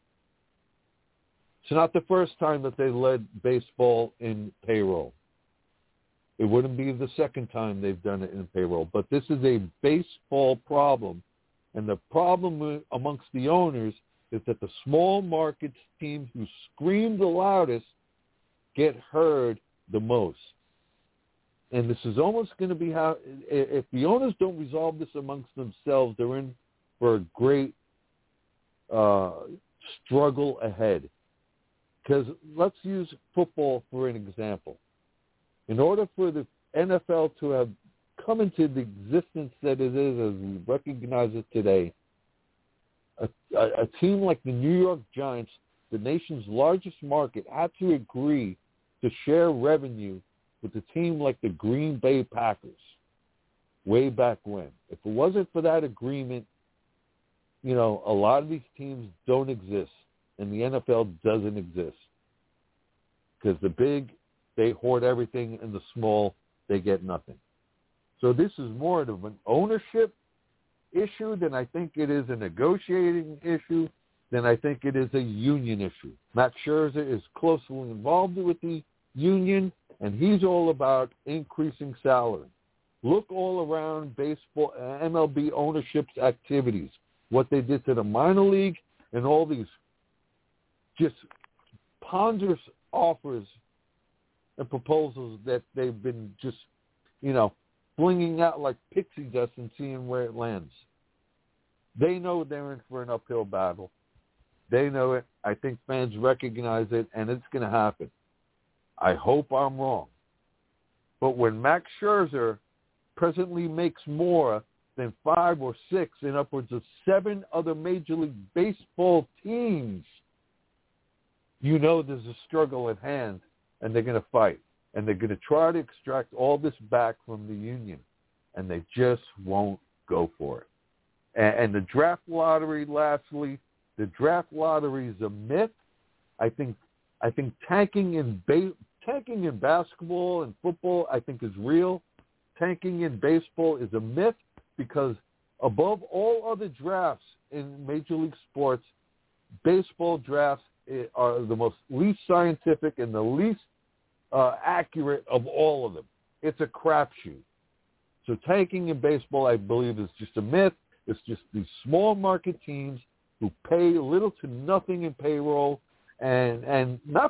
It's not the first time that they led baseball in payroll. It wouldn't be the second time they've done it in payroll. But this is a baseball problem. And the problem amongst the owners is that the small market teams who scream the loudest get heard the most. And this is almost going to be how, if the owners don't resolve this amongst themselves, they're in for a great uh, struggle ahead. Because let's use football for an example. In order for the N F L to have come into the existence that it is as we recognize it today, a, a, a team like the New York Giants, the nation's largest market, had to agree to share revenue with a team like the Green Bay Packers way back when. If it wasn't for that agreement, you know, a lot of these teams don't exist, and the N F L doesn't exist. Because the big, they hoard everything, and the small, they get nothing. So this is more of an ownership issue than I think it is a negotiating issue, than I think it is a union issue. Max Scherzer is closely involved with the union, and he's all about increasing salary. Look all around baseball, M L B ownership's activities, what they did to the minor league, and all these just ponderous offers and proposals that they've been just, you know, flinging out like pixie dust and seeing where it lands. They know they're in for an uphill battle. They know it. I think fans recognize it, and it's going to happen. I hope I'm wrong. But when Max Scherzer presently makes more than five or six in upwards of seven other Major League Baseball teams, you know there's a struggle at hand, and they're going to fight. And they're going to try to extract all this back from the union, and they just won't go for it. And, and the draft lottery, lastly, the draft lottery is a myth. I think I think tanking in ba- tanking in basketball and football, I think, is real. Tanking in baseball is a myth because above all other drafts in Major League sports, baseball drafts are the most least scientific and the least uh, accurate of all of them. It's a crapshoot. So tanking in baseball, I believe, is just a myth. It's just these small market teams who pay little to nothing in payroll and,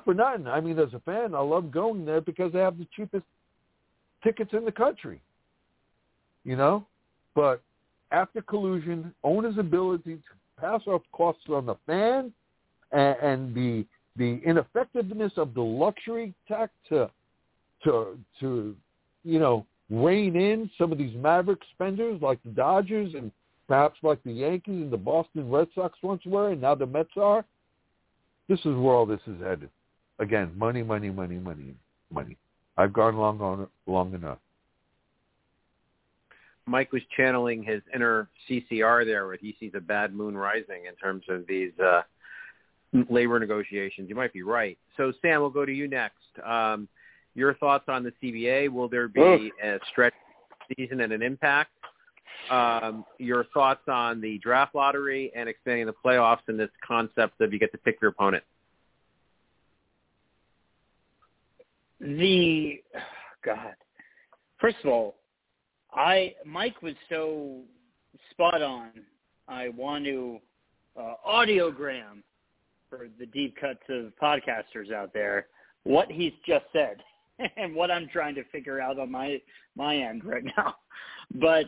for nothing. I mean, as a fan, I love going there because they have the cheapest tickets in the country. You know? But after collusion, owners' ability to pass off costs on the fan and, and the the ineffectiveness of the luxury tax to to to you know rein in some of these maverick spenders like the Dodgers and perhaps like the Yankees and the Boston Red Sox once were, and now the Mets are. This is where all this is headed. Again, money, money, money, money, money. I've gone long on long enough. Mike was channeling his inner C C R there, where he sees a bad moon rising in terms of these uh, labor negotiations. You might be right. So, Sam, we'll go to you next. Um, your thoughts on the C B A? Will there be a stretch season and an impact? Um, your thoughts on the draft lottery and expanding the playoffs and this concept of you get to pick your opponent? The God. First of all, I Mike was so spot on. I want to uh, audiogram for the deep cuts of podcasters out there what he's just said and what I'm trying to figure out on my my end right now. But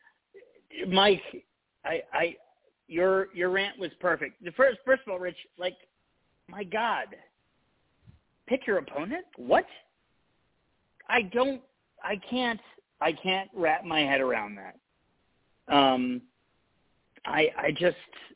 Mike, I, I your your rant was perfect. The first first of all, Rich, like, my God, pick your opponent? What? I don't. I can't. I can't wrap my head around that. Um, I I just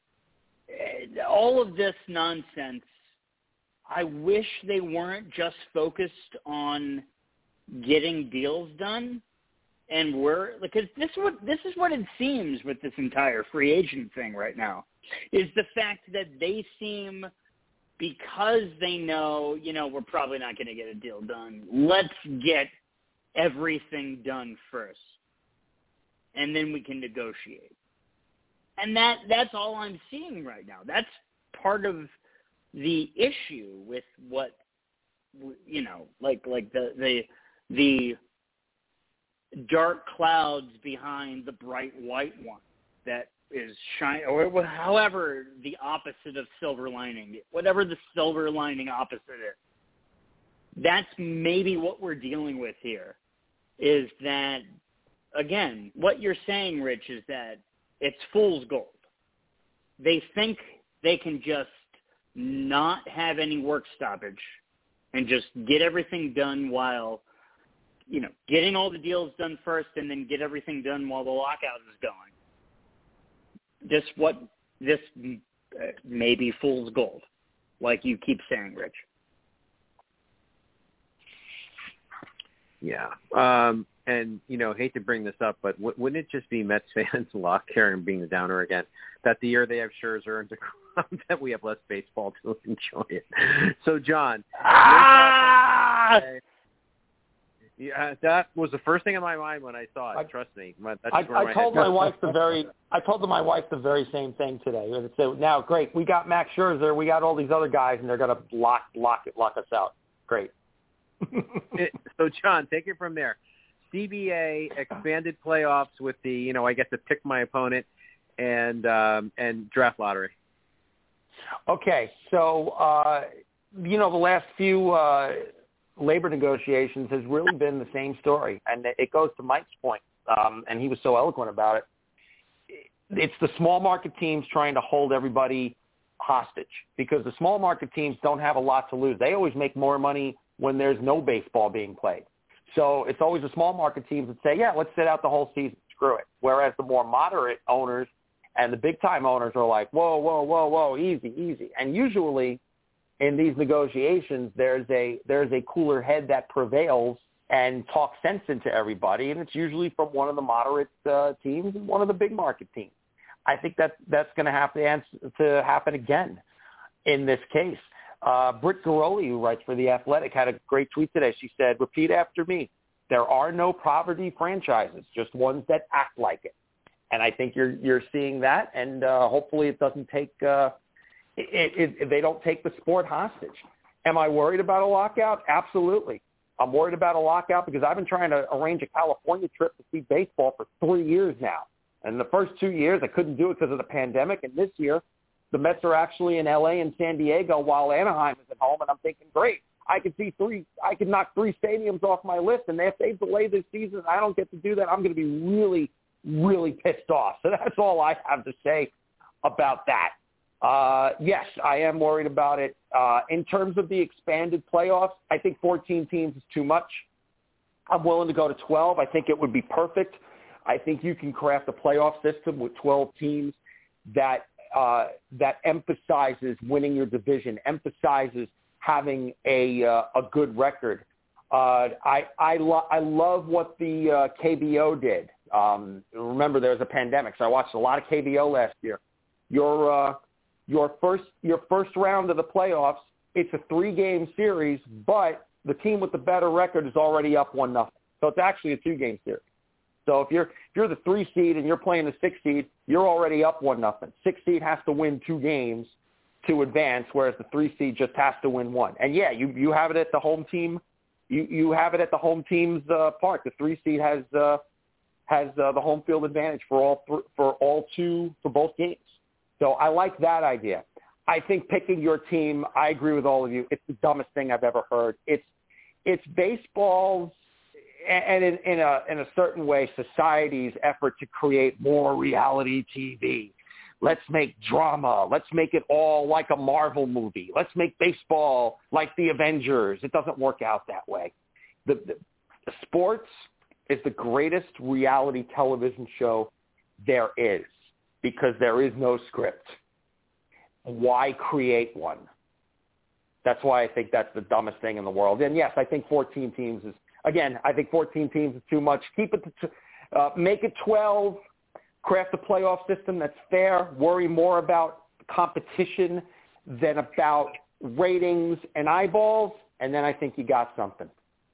all of this nonsense. I wish they weren't just focused on getting deals done, and we're because this is what this is what it seems with this entire free agent thing right now is the fact that they seem, because they know, you know, we're probably not going to get a deal done. Let's get everything done first, and then we can negotiate. And that that's all I'm seeing right now. That's part of the issue with what, you know, like like the the the dark clouds behind the bright white one that is shine, or however the opposite of silver lining, whatever the silver lining opposite is. That's maybe what we're dealing with here, is that, again, what you're saying, Rich, is that it's fool's gold. They think they can just not have any work stoppage and just get everything done while, you know, getting all the deals done first and then get everything done while the lockout is going. This what this uh, may be fool's gold, like you keep saying, Rich. Yeah. Um, and, you know, hate to bring this up, but w- wouldn't it just be Mets fans, lock here and being the downer again, that the year they have Scherzer and DeGrom, that we have less baseball to enjoy it? So, John, ah! yeah, that was the first thing in my mind when I saw it. I, Trust me. That's I, where I my told head my wife the very I told my wife the very same thing today. So now, great, we got Max Scherzer, we got all these other guys, and they're going to lock lock it lock us out. Great. it, so, John, take it from there. C B A expanded playoffs with the, you know, I get to pick my opponent, and um, and draft lottery. Okay, so uh, you know the last few uh, labor negotiations has really been the same story, and it goes to Mike's point, um, and he was so eloquent about it. It's the small market teams trying to hold everybody hostage because the small market teams don't have a lot to lose. They always make more money when there's no baseball being played. So it's always the small market teams that say, yeah, let's sit out the whole season, screw it. Whereas the more moderate owners and the big-time owners are like, whoa, whoa, whoa, whoa, easy, easy. And usually in these negotiations, there's a there's a cooler head that prevails and talks sense into everybody, and it's usually from one of the moderate uh, teams and one of the big market teams. I think that that's going to have to answer, to happen again in this case. Uh, Britt Garoli, who writes for The Athletic, had a great tweet today. She said, repeat after me, there are no poverty franchises, just ones that act like it. And I think you're you're seeing that, and uh, hopefully it doesn't take uh, it, it, they don't take the sport hostage. Am I worried about a lockout? Absolutely. I'm worried about a lockout because I've been trying to arrange a California trip to see baseball for three years now. And the first two years I couldn't do it because of the pandemic, and this year the Mets are actually in L A and San Diego while Anaheim is at home, and I'm thinking, great, I could see three, I could knock three stadiums off my list, and if they delay this season and I don't get to do that, I'm going to be really, really pissed off. So that's all I have to say about that. Uh, yes, I am worried about it. Uh, in terms of the expanded playoffs, I think fourteen teams is too much. I'm willing to go to twelve. I think it would be perfect. I think you can craft a playoff system with twelve teams that uh, that emphasizes winning your division, emphasizes having a uh, a good record. Uh, I I, lo- I love what the uh, K B O did. Um, remember, there was a pandemic, so I watched a lot of K B O last year. Your uh, your first your first round of the playoffs, it's a three-game series, but the team with the better record is already up one nothing. So it's actually a two-game series. So if you're if you're the three seed and you're playing the six seed, you're already up one nothing. Six seed has to win two games to advance, whereas the three seed just has to win one. And yeah, you you have it at the home team. You you have it at the home team's uh, park. The three seed has uh, has uh, the home field advantage for all th- for all two for both games. So I like that idea. I think picking your team. I agree with all of you. It's the dumbest thing I've ever heard. It's it's baseball's and in, in a in a certain way, society's effort to create more reality T V. Let's make drama. Let's make it all like a Marvel movie. Let's make baseball like the Avengers. It doesn't work out that way. The, the, the sports is the greatest reality television show there is because there is no script. Why create one? That's why I think that's the dumbest thing in the world. And yes, I think fourteen teams is, again, I think fourteen teams is too much. Keep it to, uh, make it twelve. Craft a playoff system that's fair. Worry more about competition than about ratings and eyeballs, and then I think you got something.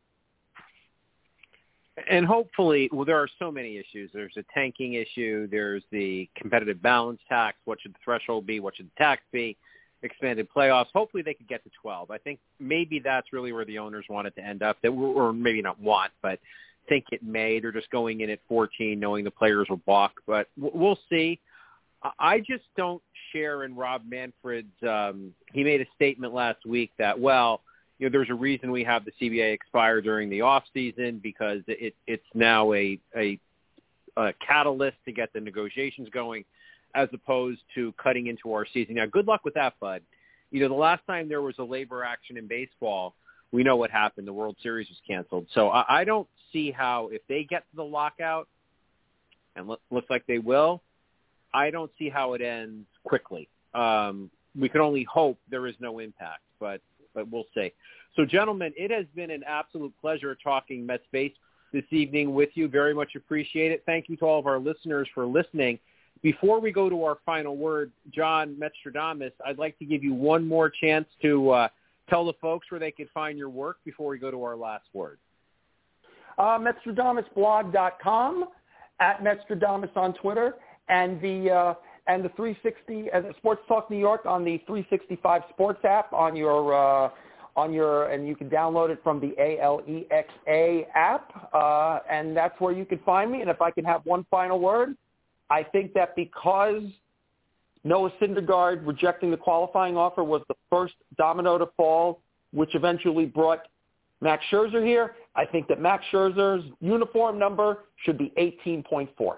And hopefully, well, there are so many issues. There's a tanking issue. There's the competitive balance tax. What should the threshold be? What should the tax be? Expanded playoffs. Hopefully they could get to twelve. I think maybe that's really where the owners want it to end up, that or maybe not want, but think it may. They're just going in at fourteen knowing the players will balk, but we'll see. I just don't share in Rob Manfred's, um, he made a statement last week that, well, you know, there's a reason we have the C B A expire during the off season because it, it's now a, a, a catalyst to get the negotiations going, as opposed to cutting into our season. Now, good luck with that, bud. You know, the last time there was a labor action in baseball, we know what happened. The World Series was canceled. So I, I don't see how, if they get to the lockout, and look, looks like they will, I don't see how it ends quickly. Um, we can only hope there is no impact, but but we'll see. So, gentlemen, it has been an absolute pleasure talking Mets base this evening with you. Very much appreciate it. Thank you to all of our listeners for listening. Before we go to our final word, John Metstradamus, I'd like to give you one more chance to uh, tell the folks where they could find your work before we go to our last word. Uh, Metstradamus blog dot com, at Metstradamus on Twitter, and the uh, and the three sixty uh, Sports Talk New York on the three sixty-five Sports app on your uh, on your and you can download it from the A L E X A app, uh, and that's where you can find me. And if I can have one final word, I think that because Noah Syndergaard rejecting the qualifying offer was the first domino to fall, which eventually brought Max Scherzer here, I think that Max Scherzer's uniform number should be eighteen point four.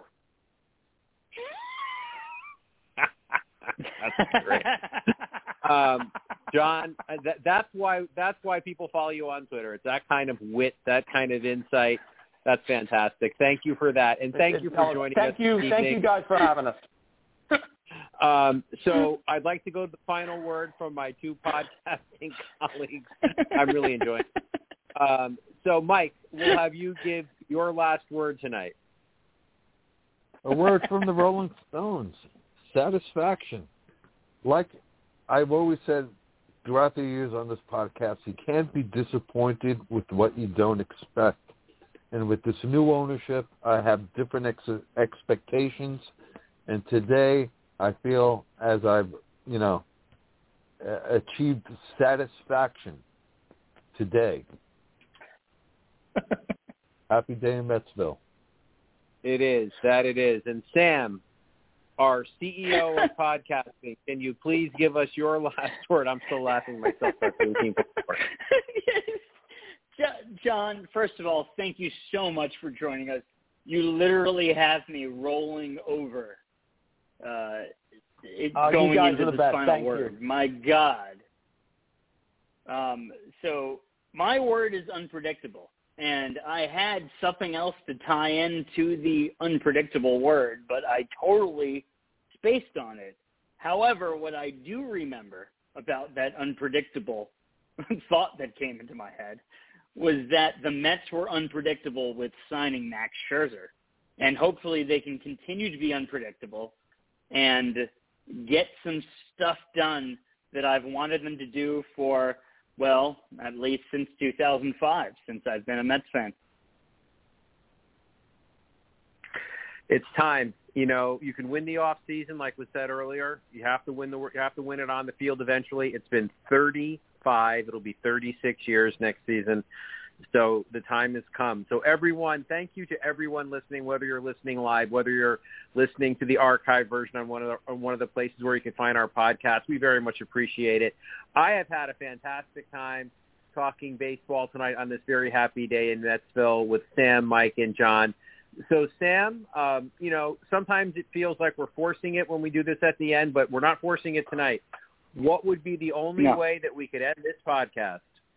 That's great. um, John, that, that's why that's why people follow you on Twitter. It's that kind of wit, that kind of insight. That's fantastic. Thank you for that, and thank you for joining thank us. You, this thank evening. you guys for having us. Um, so I'd like to go to the final word from my two podcasting colleagues. I'm really enjoying it. Um, so, Mike, we'll have you give your last word tonight. A word from the Rolling Stones. Satisfaction. Like I've always said throughout the years on this podcast, you can't be disappointed with what you don't expect. And with this new ownership, I have different ex- expectations. And today, I feel as I've, you know, uh, achieved satisfaction today. Happy day in Metsville. It is. That it is. And Sam, our C E O of podcasting, can you please give us your last word? I'm still laughing myself. John, first of all, thank you so much for joining us. You literally have me rolling over. Uh, it, oh, going you guys into are the this best. final Thank word. you. My God. Um, so my word is unpredictable. And I had something else to tie into the unpredictable word, but I totally spaced on it. However, what I do remember about that unpredictable thought that came into my head was that the Mets were unpredictable with signing Max Scherzer. And hopefully they can continue to be unpredictable and get some stuff done that I've wanted them to do for – well, at least since two thousand five, since I've been a Mets fan. It's time. You know, you can win the off season, like was said earlier. You have to win the. You have to win it on the field eventually. It's been thirty-five. It'll be thirty-six years next season. So the time has come. So everyone, thank you to everyone listening, whether you're listening live, whether you're listening to the archive version on one of the, on one of the places where you can find our podcast. We very much appreciate it. I have had a fantastic time talking baseball tonight on this very happy day in Metsville with Sam, Mike, and John. So, Sam, um, you know, sometimes it feels like we're forcing it when we do this at the end, but we're not forcing it tonight. What would be the only no. way that we could end this podcast?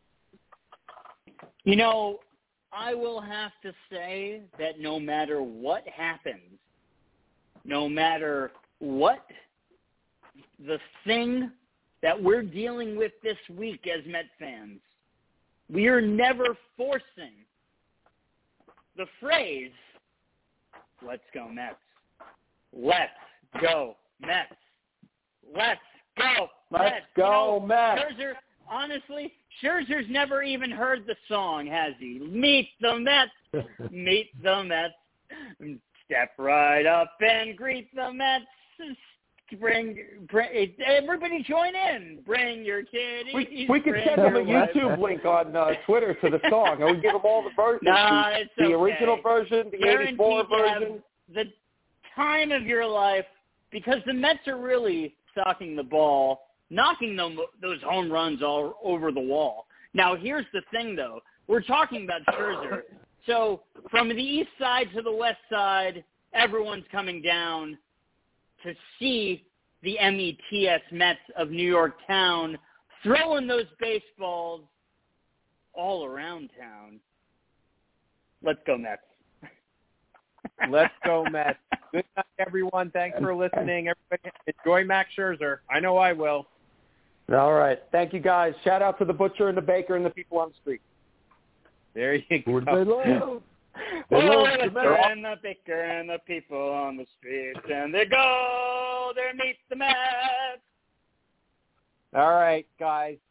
You know, I will have to say that no matter what happens, no matter what the thing that we're dealing with this week as Met fans, we are never forcing the phrase, let's go Mets. Let's go Mets. Let's go Mets. Let's go you know, Mets. Scherzer, honestly, Scherzer's never even heard the song, has he? Meet the Mets. Meet the Mets. Step right up and greet the Mets. Bring, bring everybody join in. Bring your kiddies. We, we could bring send them a your YouTube link on uh, Twitter to the song, and we give them all the versions. Nah, the it's the okay. original version, the Guaranteed eighty-four to have version. the time of your life, because the Mets are really socking the ball, knocking them those home runs all over the wall. Now, here's the thing, though. We're talking about Scherzer. So from the east side to the west side, everyone's coming down to see the M E T S Mets of New York town throwing those baseballs all around town. Let's go Mets. Let's go Mets. Good night, everyone. Thanks for listening. Everybody enjoy Max Scherzer. I know I will. All right. Thank you, guys. Shout out to the butcher and the baker and the people on the street. There you go. They love. They Oh, love the the butcher Mets. and the baker and the people on the streets, and they go there meet the Mets. All right, guys.